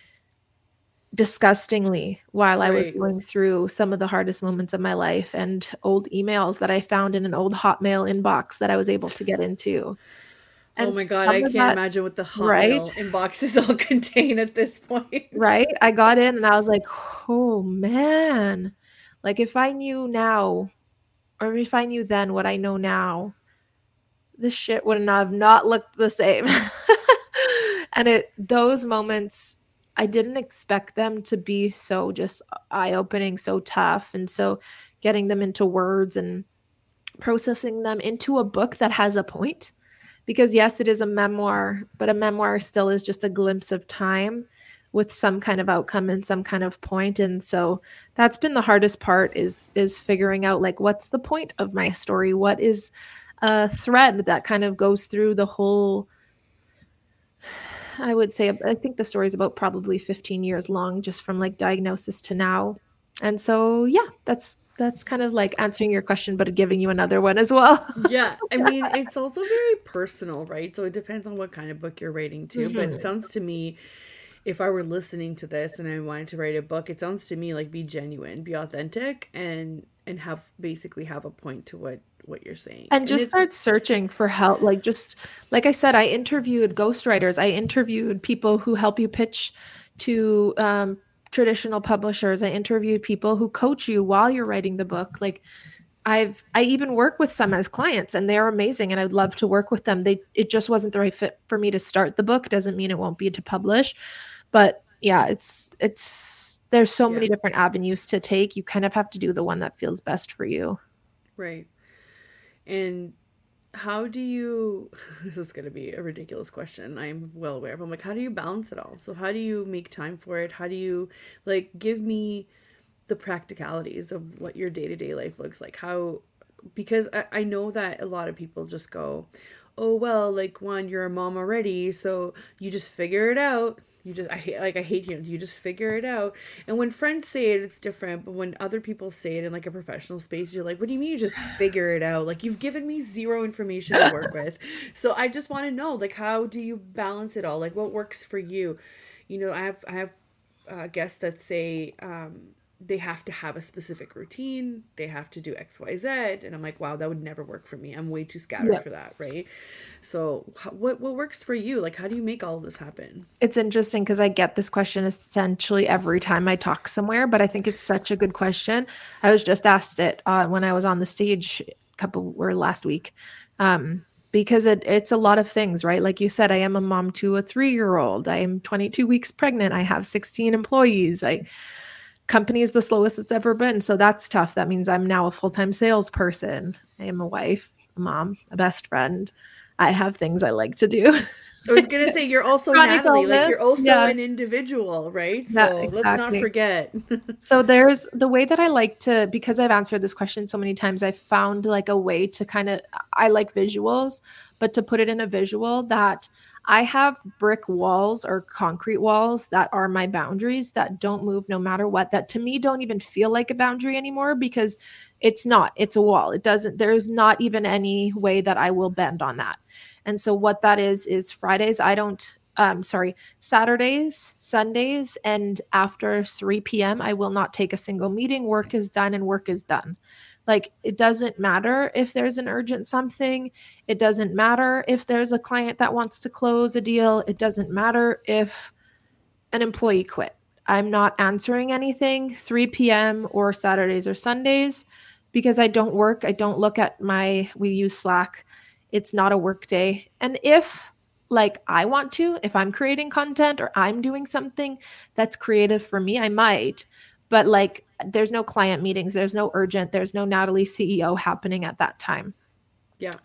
disgustingly while I was going through some of the hardest moments of my life, and old emails that I found in an old Hotmail inbox that I was able to get into. Oh And my God, some I of can't that, imagine what the right? Hotmail inboxes all contain at this point. Right? I got in and I was like, oh man, like if I knew now, or if I knew then what I know now, this shit would have not looked the same. And those moments, I didn't expect them to be so just eye-opening, so tough. And so getting them into words and processing them into a book that has a point. Because yes, it is a memoir, but a memoir still is just a glimpse of time with some kind of outcome and some kind of point. And so that's been the hardest part, is figuring out like what's the point of my story? What is a thread that kind of goes through the whole, I would say, I think the story is about probably 15 years long, just from like diagnosis to now. And so, yeah, that's kind of like answering your question, but giving you another one as well. Yeah, I mean, it's also very personal, right? So it depends on what kind of book you're writing too. But it Mhm. sounds to me, if I were listening to this and I wanted to write a book, it sounds to me like be genuine, be authentic, and have a point to what you're saying. And And just it's start searching for help. Like just like I said, I interviewed ghostwriters. I interviewed people who help you pitch to traditional publishers. I interviewed people who coach you while you're writing the book. Like I even work with some as clients, and they're amazing, and I'd love to work with them. It just wasn't the right fit for me to start the book. Doesn't mean it won't be to publish. But yeah, it's there's so yeah, many different avenues to take. You kind of have to do the one that feels best for you. right. And how do you this is going to be a ridiculous question, I'm well aware, but I'm like, how do you balance it all? So how do you make time for it? How do you, like, give me the practicalities of what your day-to-day life looks like? How, because I know that a lot of people just go, oh well, like, one, you're a mom already, so you just figure it out. You just, I hate you just figure it out. And when friends say it, it's different, but when other people say it in like a professional space, you're like, what do you mean you just figure it out? Like, you've given me zero information to work with. So I just want to know, like, how do you balance it all? Like, what works for you? I have guests that say, they have to have a specific routine. They have to do X, Y, Z. And I'm like, wow, that would never work for me. I'm way too scattered Yeah. for that, right? So what works for you? Like, how do you make all of this happen? It's interesting because I get this question essentially every time I talk somewhere, but I think it's such a good question. I was just asked it when I was on the stage last week, because it's a lot of things, right? Like you said, I am a mom to a 3-year-old. I am 22 weeks pregnant. I have 16 employees. Company is the slowest it's ever been, so that's tough. That means I'm now a full-time salesperson. I am a wife, a mom, a best friend. I have things I like to do. I was gonna say you're also Chronic Natalie, like illness. you're also Yeah, an individual, right? yeah, So let's not exactly. forget. So there's the way that I like to, because I've answered this question so many times, I've found like a way to kind of, I like visuals, but to put it in a visual that I have brick walls or concrete walls that are my boundaries that don't move no matter what, that to me don't even feel like a boundary anymore because it's not, it's a wall. It doesn't, there's not even any way that I will bend on that. And so what that is Fridays, I don't, sorry, Saturdays, Sundays, and after 3 p.m., I will not take a single meeting. Work is done and work is done. Like, it doesn't matter if there's an urgent something. It doesn't matter if there's a client that wants to close a deal. It doesn't matter if an employee quit. I'm not answering anything 3 p.m. or Saturdays or Sundays because I don't work. I don't look at we use Slack. It's not a work day. And if like I want to, if I'm creating content or I'm doing something that's creative for me, I might. But like there's no client meetings, there's no urgent, there's no Natalie CEO happening at that time. Yeah.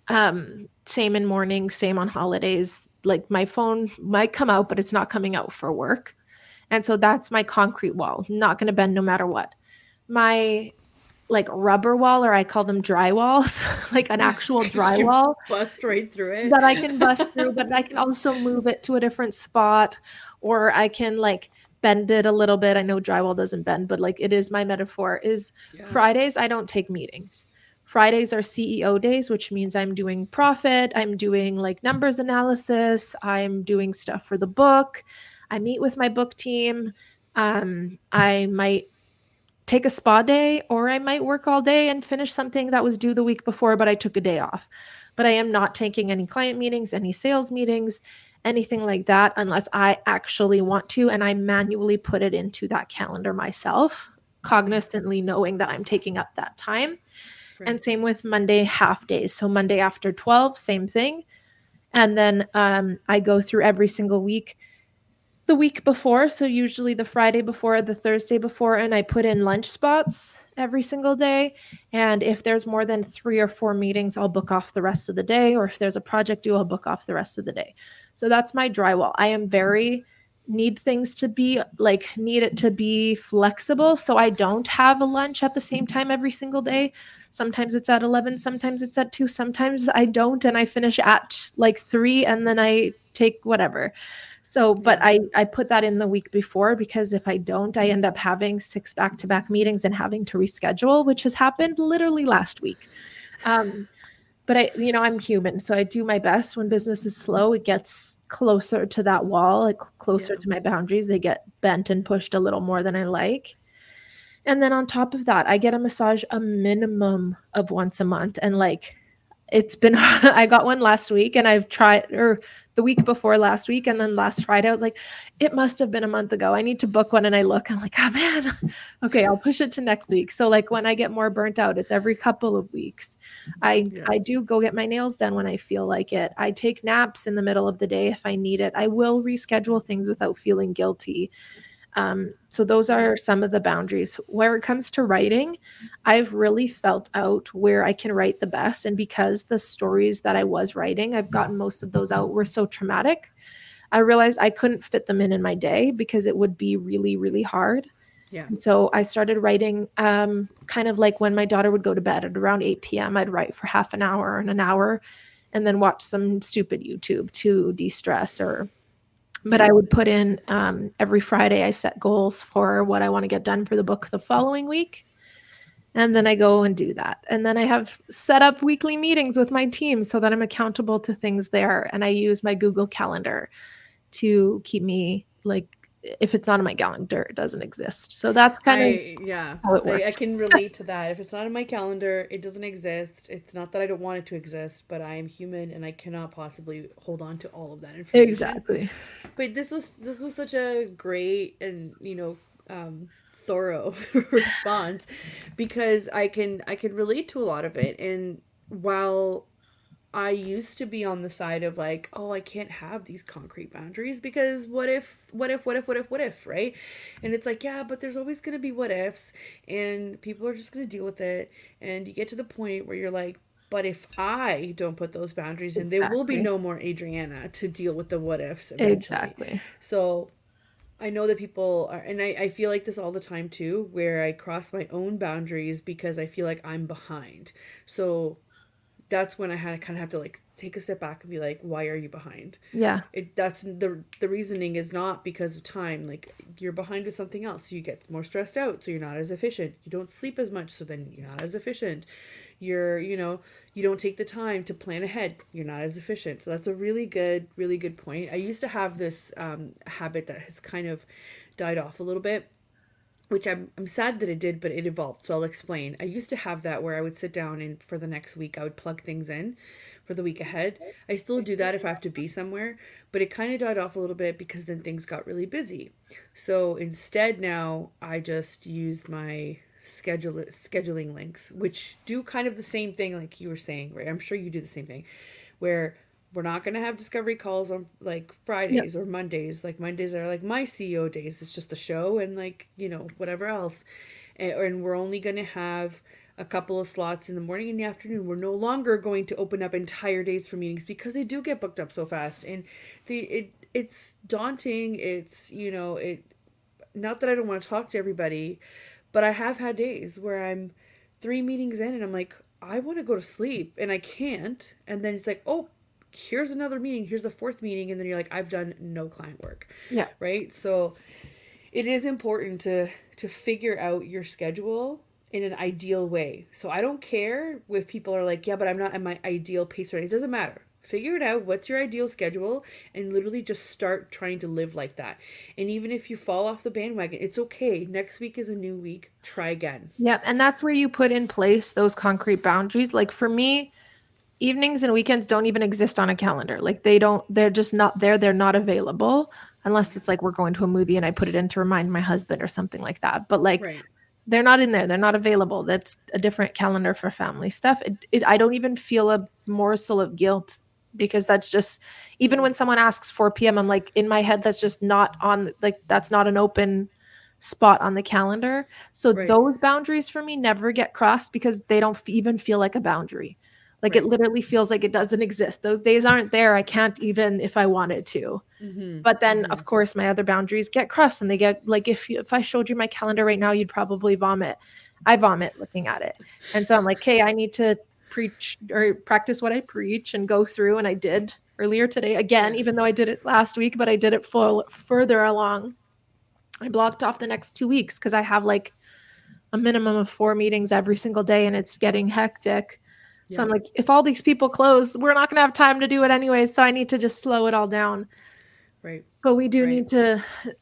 Same in morning, same on holidays. Like my phone might come out, but it's not coming out for work. And so that's my concrete wall, not going to bend no matter what. My like rubber wall, or I call them dry walls, like an actual 'Cause you drywall bust right through it. that I can bust through, but I can also move it to a different spot, or I can like bend it a little bit. I know drywall doesn't bend, but like it is my metaphor is Yeah. Fridays, I don't take meetings. Fridays are CEO days, which means I'm doing profit. I'm doing like numbers analysis. I'm doing stuff for the book. I meet with my book team. I might take a spa day, or I might work all day and finish something that was due the week before, but I took a day off. But I am not taking any client meetings, any sales meetings, anything like that, unless I actually want to. And I manually put it into that calendar myself, cognizantly knowing that I'm taking up that time. Right. And same with Monday half days. So Monday after 12, same thing. And then I go through every single week the week before. So usually the Friday before, the Thursday before, and I put in lunch spots every single day. And if there's more than 3 or 4 meetings, I'll book off the rest of the day. Or if there's a project due, I'll book off the rest of the day. So that's my drywall. I am need it to be flexible. So I don't have a lunch at the same time every single day. Sometimes it's at 11, sometimes it's at 2, sometimes I don't. And I finish at like 3 and then I take whatever. So, but I put that in the week before because if I don't, I end up having 6 back-to-back meetings and having to reschedule, which has happened literally last week. But I'm human, so I do my best. When business is slow, it gets closer to that wall, like closer to my boundaries. They get bent and pushed a little more than I like. And then on top of that, I get a massage a minimum of once a month. And like, it's been, I got one last week and I've tried, or the week before last week. And then last Friday, I was like, it must have been a month ago. I need to book one. And I look, I'm like, oh man, okay, I'll push it to next week. So like when I get more burnt out, it's every couple of weeks. I do go get my nails done when I feel like it. I take naps in the middle of the day if I need it. I will reschedule things without feeling guilty. So those are some of the boundaries. Where it comes to writing, I've really felt out where I can write the best. And because the stories that I was writing, I've gotten most of those out, were so traumatic, I realized I couldn't fit them in my day because it would be really, really hard. Yeah. And so I started writing kind of like when my daughter would go to bed at around 8 p.m., I'd write for half an hour and an hour and then watch some stupid YouTube to de-stress but I would put in every Friday, I set goals for what I want to get done for the book the following week. And then I go and do that. And then I have set up weekly meetings with my team so that I'm accountable to things there. And I use my Google Calendar to keep me like if it's not in my calendar, it doesn't exist. So that's kind of Yeah, how it I works. can relate to that. If it's not in my calendar, it doesn't exist. It's not that I don't want it to exist, but I am human and I cannot possibly hold on to all of that information. Exactly. But this was such a great and thorough response because I can relate to a lot of it. And while I used to be on the side of like, oh, I can't have these concrete boundaries because what if, right? And it's like, yeah, but there's always going to be what ifs, and people are just going to deal with it. And you get to the point where you're like, but if I don't put those boundaries in, there will be Exactly. no more Adriana to deal with the what ifs eventually. Exactly. So I know that people are, and I feel like this all the time too, where I cross my own boundaries because I feel like I'm behind. So that's when I had to kind of have to like take a step back and be like, why are you behind? Yeah. That's the reasoning is not because of time. Like you're behind with something else. You get more stressed out, so you're not as efficient. You don't sleep as much, so then you're not as efficient. You don't take the time to plan ahead. You're not as efficient. So that's a really good point. I used to have this habit that has kind of died off a little bit, which I'm sad that it did, but it evolved. So I'll explain. I used to have that where I would sit down and for the next week I would plug things in for the week ahead. I still do that if I have to be somewhere, but it kind of died off a little bit because then things got really busy. So instead now I just use my scheduling links, which do kind of the same thing like you were saying, right? I'm sure you do the same thing where we're not going to have discovery calls on like Yep. Fridays or Mondays. Like Mondays are like my CEO days. It's just the show and like, whatever else. And we're only going to have a couple of slots in the morning and the afternoon. We're no longer going to open up entire days for meetings because they do get booked up so fast. And it's daunting. It not that I don't want to talk to everybody, but I have had days where I'm 3 meetings in and I'm like, I want to go to sleep and I can't. And then it's like, oh, here's another meeting. Here's the fourth meeting. And then you're like, I've done no client work. Yeah. Right. So it is important to figure out your schedule in an ideal way. So I don't care if people are like, yeah, but I'm not at my ideal pace right. It doesn't matter. Figure it out. What's your ideal schedule? And literally just start trying to live like that. And even if you fall off the bandwagon, it's okay. Next week is a new week. Try again. Yeah. And that's where you put in place those concrete boundaries. Like for me, evenings and weekends don't even exist on a calendar. Like they're just not there. They're not available unless it's like we're going to a movie and I put it in to remind my husband or something like that. But like Right. they're not in there. They're not available. That's a different calendar for family stuff. I don't even feel a morsel of guilt because that's just, even when someone asks 4 p.m., I'm like, in my head, that's just not on, like, that's not an open spot on the calendar. So Right. those boundaries for me never get crossed because they don't even feel like a boundary. Like it Right. literally feels like it doesn't exist. Those days aren't there. I can't even if I wanted to. Mm-hmm. But then, Mm-hmm. of course, my other boundaries get crossed, and they get like if I showed you my calendar right now, you'd probably vomit. I vomit looking at it, and so I'm like, hey, I need to preach or practice what I preach and go through, and I did earlier today again, Yeah. even though I did it last week, but I did it further along. I blocked off the next 2 weeks because I have like a minimum of 4 meetings every single day, and it's getting hectic. So Yeah. I'm like, if all these people close, we're not going to have time to do it anyway. So I need to just slow it all down. Right. But we do Right. need to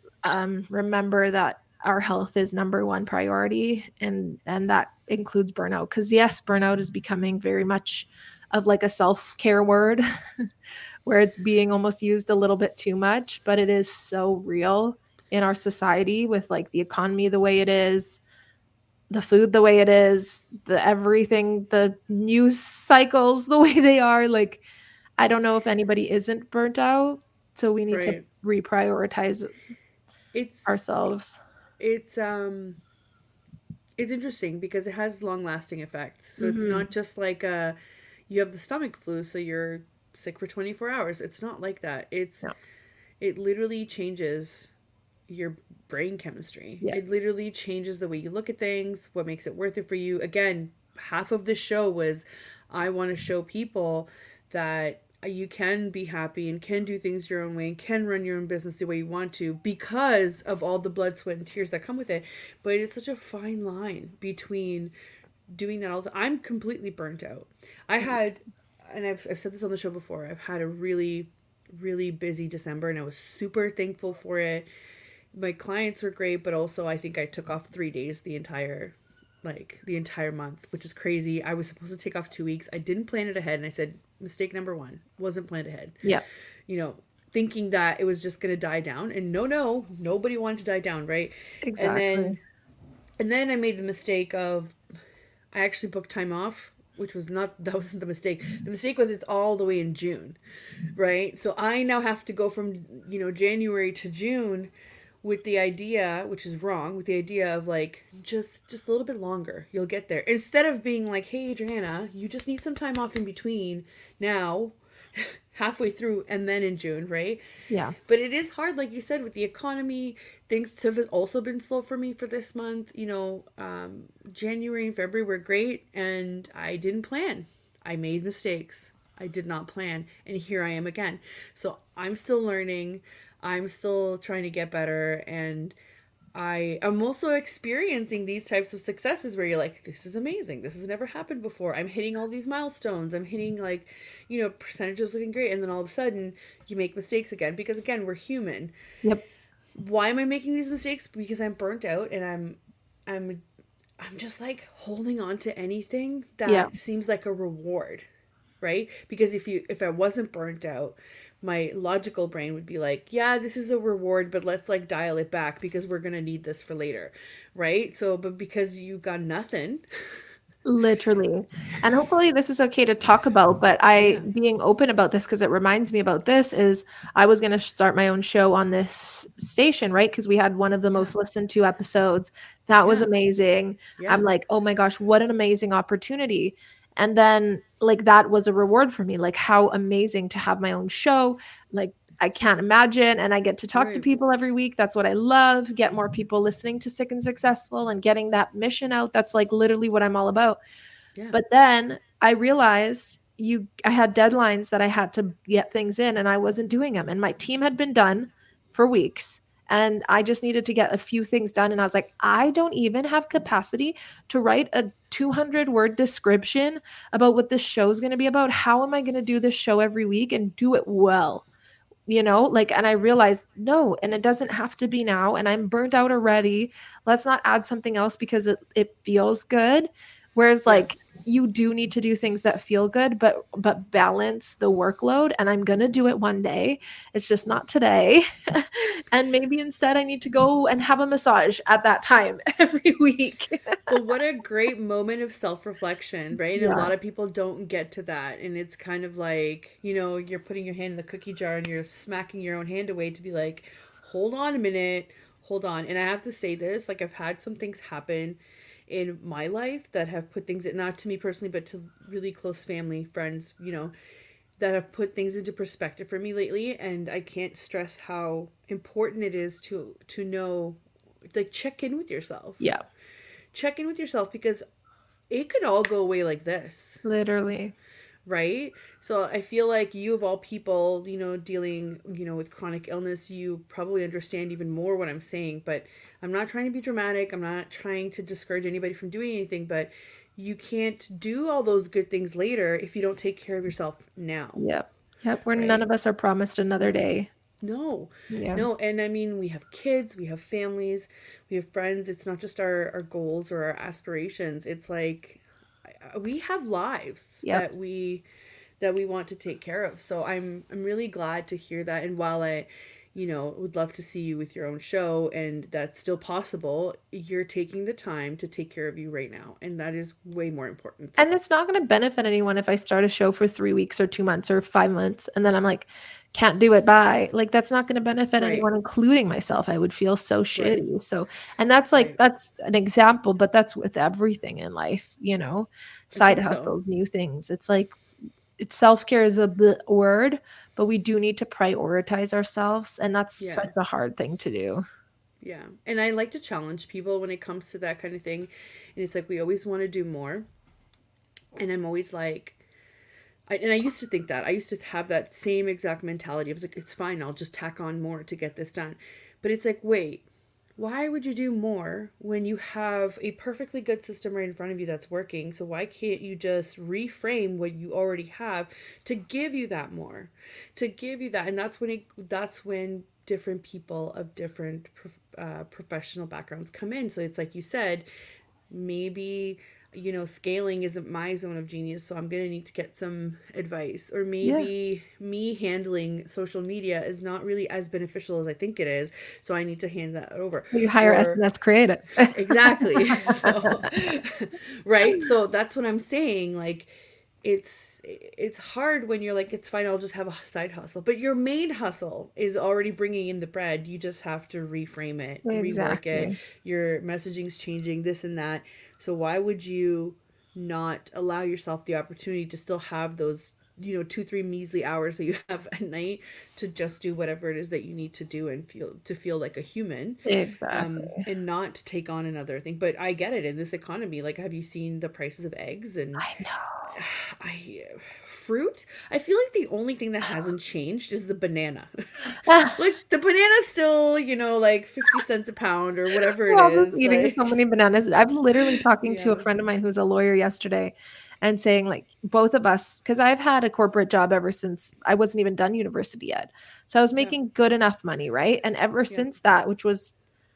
remember that our health is number one priority, and that includes burnout. Because yes, burnout is becoming very much of like a self-care word, where it's being almost used a little bit too much, but it is so real in our society with like the economy the way it is, the food the way it is, the everything, the news cycles the way they are. Like, I don't know if anybody isn't burnt out. So we need to Right. reprioritize It's ourselves. it's it's interesting because it has long lasting effects. So it's Mm-hmm. not just like you have the stomach flu, so you're sick for 24 hours. It's not like that. No. It literally changes your brain chemistry. Yeah. It literally changes the way you look at things, what makes it worth it for you. Again, half of the show was I want to show people that you can be happy and can do things your own way and can run your own business the way you want to because of all the blood, sweat, and tears that come with it. But it's such a fine line between doing that all the time. I'm completely burnt out. I had, and I've said this on the show before, I've had a really, really busy December and I was super thankful for it. my clients were great, but also I think I took off 3 days the entire month, which is crazy. I was supposed to take off 2 weeks. I didn't plan it ahead, and I said mistake number one, wasn't planned ahead. Yeah. You know, thinking that it was just gonna die down, and no, nobody wanted to die down, right? And then Exactly. and then I made the mistake of I actually booked time off, which was not that wasn't the mistake. The mistake was it's all the way in June, right? So I now have to go from January to June with the idea, which is wrong, with the idea of like just a little bit longer. You'll get there. Instead of being like, "Hey, Joanna, you just need some time off in between now." Halfway through and then in June, right? Yeah. But it is hard, like you said, with the economy. Things have also been slow for me for this month. January and February were great, and I didn't plan. I made mistakes. I did not plan, and here I am again. So I'm still learning. I'm still trying to get better, and I am also experiencing these types of successes where you're like, this is amazing. This has never happened before. I'm hitting all these milestones. I'm hitting percentages looking great. And then all of a sudden you make mistakes again because again, we're human. Yep. Why am I making these mistakes? Because I'm burnt out and I'm just like holding on to anything Yeah. that seems like a reward, right? Because if I wasn't burnt out, my logical brain would be like, yeah, this is a reward, but let's like dial it back because we're going to need this for later, right? So, but because you got nothing. Literally. And hopefully this is okay to talk about, but I Yeah. being open about this because it reminds me about this is I was going to start my own show on this station, right? Because we had one of the Yeah. most listened to episodes. That was Yeah. amazing. I'm Yeah. like, "Oh my gosh, what an amazing opportunity." And then like that was a reward for me. Like how amazing to have my own show. Like I can't imagine. And I get to talk to Right. people every week. That's what I love. Get more people listening to Sick and Successful and getting that mission out. That's like literally what I'm all about. Yeah. But then I realized I had deadlines that I had to get things in and I wasn't doing them. And my team had been done for weeks. And I just needed to get a few things done. And I was like, I don't even have capacity to write a 200-word description about what this show is going to be about. How am I going to do this show every week and do it well? And I realized no, and it doesn't have to be now. And I'm burnt out already. Let's not add something else because it feels good. Whereas Yeah. like you do need to do things that feel good, but balance the workload. And I'm gonna do it one day. It's just not today. And maybe instead I need to go and have a massage at that time every week. But what a great moment of self-reflection, right? And a Yeah. lot of people don't get to that. And it's kind of like, you're putting your hand in the cookie jar and you're smacking your own hand away to be like, hold on a minute, hold on. And I have to say this, like I've had some things happen in my life that have put things, not to me personally, but to really close family, friends, that have put things into perspective for me lately. And I can't stress how important it is to know, like, check in with yourself. Yeah. Check in with yourself because it could all go away like this, Literally. right? So I feel like you of all people, dealing, with chronic illness, you probably understand even more what I'm saying, but I'm not trying to be dramatic. I'm not trying to discourage anybody from doing anything, but you can't do all those good things later if you don't take care of yourself now, Yep. Yep. Where none right? of us are promised another day. No, Yeah. no. And I mean, we have kids, we have families, we have friends. It's not just our goals or our aspirations. It's like we have lives Yep. that we want to take care of. So I'm really glad to hear that. And while I, would love to see you with your own show and that's still possible, you're taking the time to take care of you right now. And that is way more important. And it's not going to benefit anyone if I start a show for 3 weeks or 2 months or 5 months and then I'm like, can't do it. Bye. Like that's not going to benefit Right. anyone, including myself. I would feel so Right. shitty. So, and that's like, Right. that's an example, but that's with everything in life, I side think so. hustles, new things. It's like, self-care is a word, but we do need to prioritize ourselves. And that's Yeah. such a hard thing to do. Yeah. And I like to challenge people when it comes to that kind of thing. And it's like we always want to do more. And I'm always like, and I used to think that. I used to have that same exact mentality. I was like, it's fine. I'll just tack on more to get this done. But it's like, wait, why would you do more when you have a perfectly good system right in front of you that's working? So why can't you just reframe what you already have to give you that more, to give you that? And that's when different people of different professional backgrounds come in. So it's like you said, maybe, scaling isn't my zone of genius, so I'm going to need to get some advice. Or Yeah. maybe me handling social media is not really as beneficial as I think it is, so I need to hand that over. So you hire Or SNS Creative. exactly. So right? So that's what I'm saying, like it's hard when you're like, it's fine, I'll just have a side hustle. But your main hustle is already bringing in the bread. You just have to reframe it, rework it. Exactly. Your messaging's changing, this and that. So why would you not allow yourself the opportunity to still have those, 2, 3 measly hours that you have at night to just do whatever it is that you need to do and feel like a human, Exactly. and not take on another thing. But I get it in this economy. Like, have you seen the prices of eggs and I know. I fruit? I feel like the only thing that hasn't changed is the banana. Ah, Like the banana's still, like 50 cents a pound or whatever it we're all just is. eating so Like, many bananas. I've literally talking to a yeah. friend of mine who's a lawyer yesterday and saying like both of us, because I've had a corporate job ever since I wasn't even done university yet. So I was Yeah. making good enough money, right? And ever Yeah. since that, which was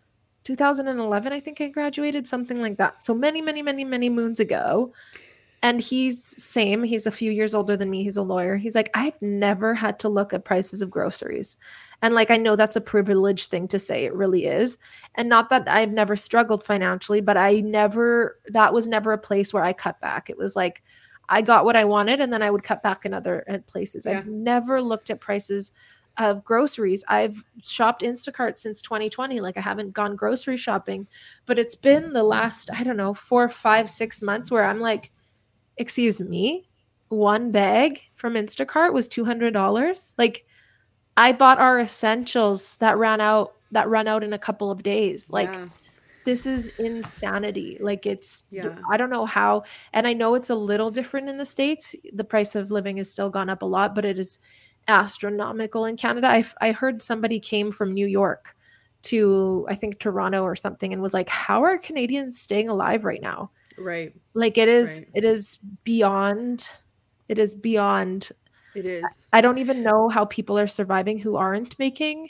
2011, I think I graduated, something like that. So many, many, many, many moons ago. And he's a few years older than me. He's a lawyer. He's like, I've never had to look at prices of groceries. And like, I know that's a privileged thing to say. It really is. And not that I've never struggled financially, but that was never a place where I cut back. It was like, I got what I wanted and then I would cut back in other places. Yeah. I've never looked at prices of groceries. I've shopped Instacart since 2020. Like I haven't gone grocery shopping, but it's been the last, I don't know, 4, 5, 6 months where I'm like, excuse me, one bag from Instacart was $200. Like I bought our essentials that run out in a couple of days. Like Yeah. this is insanity. Like Yeah. I don't know how, and I know it's a little different in the States. The price of living has still gone up a lot, but it is astronomical in Canada. I heard somebody came from New York to I think Toronto or something and was like, how are Canadians staying alive right now? Right. Like Right. it is beyond it is beyond It is I don't even know how people are surviving who aren't making,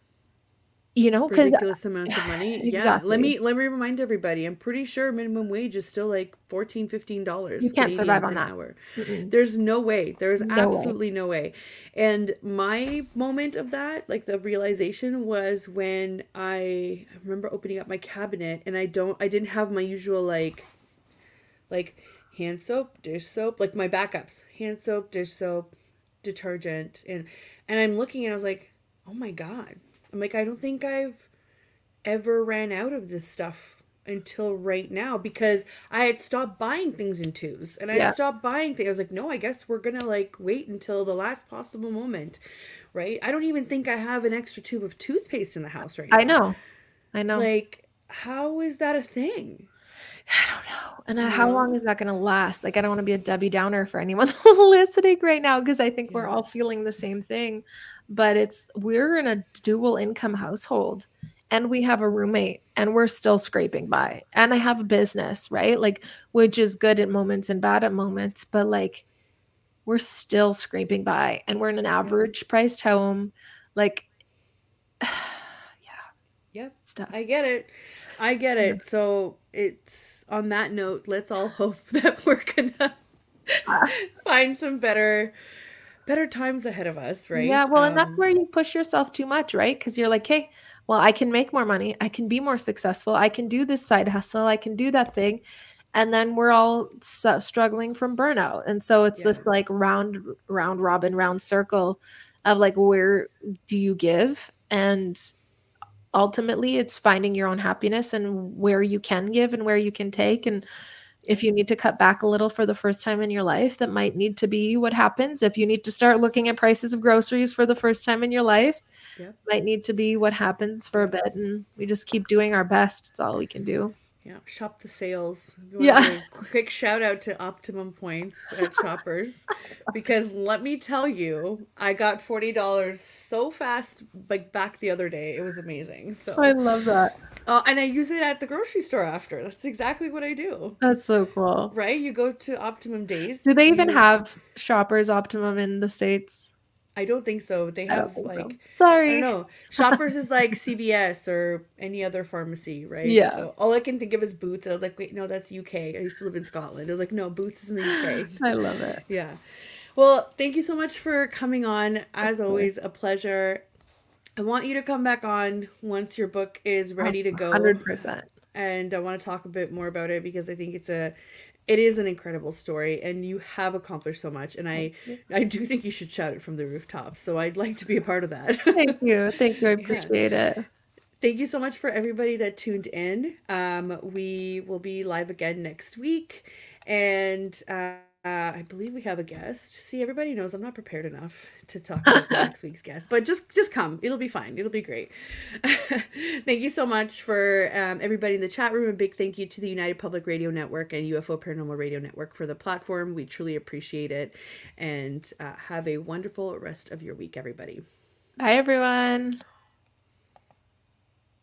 because ridiculous amounts of money. Yeah. Let exactly. me let me remind everybody. I'm pretty sure minimum wage is still like 14, You $15 can't survive Canadian on an that. hour. Mm-mm. There's no way. There's No way. absolutely no way. And my moment of that, like the realization, was when I remember opening up my cabinet and I didn't have my usual like hand soap, dish soap, like my backups. Hand soap, dish soap, detergent, and I'm looking and I was like, "Oh my god." I'm like, I don't think I've ever ran out of this stuff until right now, because I had stopped buying things in twos and I had Yeah, stopped buying things. I was like, no, I guess we're gonna like wait until the last possible moment, right? I don't even think I have an extra tube of toothpaste in the house right I now. know. I know. Like, how is that a thing? I don't know. And You how long know? is that going to last? Like, I don't want to be a Debbie Downer for anyone listening right now because I think we're Yeah. all feeling the same thing. But we're in a dual income household and we have a roommate and we're still scraping by. And I have a business, right? Like, which is good at moments and bad at moments, but like, we're still scraping by and we're in an Yep. average priced home. Like, yeah, Yep. stuff. I get it. I get Yeah. it. So it's on that note, let's all hope that we're gonna find some better times ahead of us, Yeah, right? well, and that's where you push yourself too much, right? Because you're like, hey, well, I can make more money. I can be more successful. I can do this side hustle. I can do that thing. And then we're all struggling from burnout. And so it's Yeah. this like round robin, round circle of like, where do you give? And ultimately, it's finding your own happiness and where you can give and where you can take. And if you need to cut back a little for the first time in your life, that might need to be what happens. If you need to start looking at prices of groceries for the first time in your life, Yeah. might need to be what happens for a Yeah. bit. And we just keep doing our best. It's all we can do. Yeah. Shop the sales. We want to Yeah. give a quick shout out to Optimum Points at Shoppers, because let me tell you, I got $40 so fast, like back the other day. It was amazing. I So, love that. and I use it at the grocery store after. That's exactly what I do. That's so cool. Right? You go to Optimum Do Days, they even have Shoppers Optimum in the States? I don't think so. They I don't have think so. like, I don't Sorry. know. Shoppers is like CVS or any other pharmacy, right? Yeah, So all I can think of is Boots. And I was like, wait, no, that's UK. I used to live in Scotland. I was like, no, Boots is in the UK. I love it. Yeah. Well, thank you so much for coming on. Of As course. always, a pleasure. I want you to come back on once your book is ready to go, 100%. and I want to talk a bit more about it because I think it is an incredible story, and you have accomplished so much, and Thank you. I do think you should shout it from the rooftops. So I'd like to be a part of that. Thank you. Thank you. I Yeah. appreciate it. Thank you so much for everybody that tuned in. We will be live again next week, and I believe we have a guest. See, everybody knows I'm not prepared enough to talk about the next week's guest, but just come. It'll be fine. It'll be great. Thank you so much for everybody in the chat room. A big thank you to the United Public Radio Network and UFO Paranormal Radio Network for the platform. We truly appreciate it, and have a wonderful rest of your week, everybody. Bye, everyone.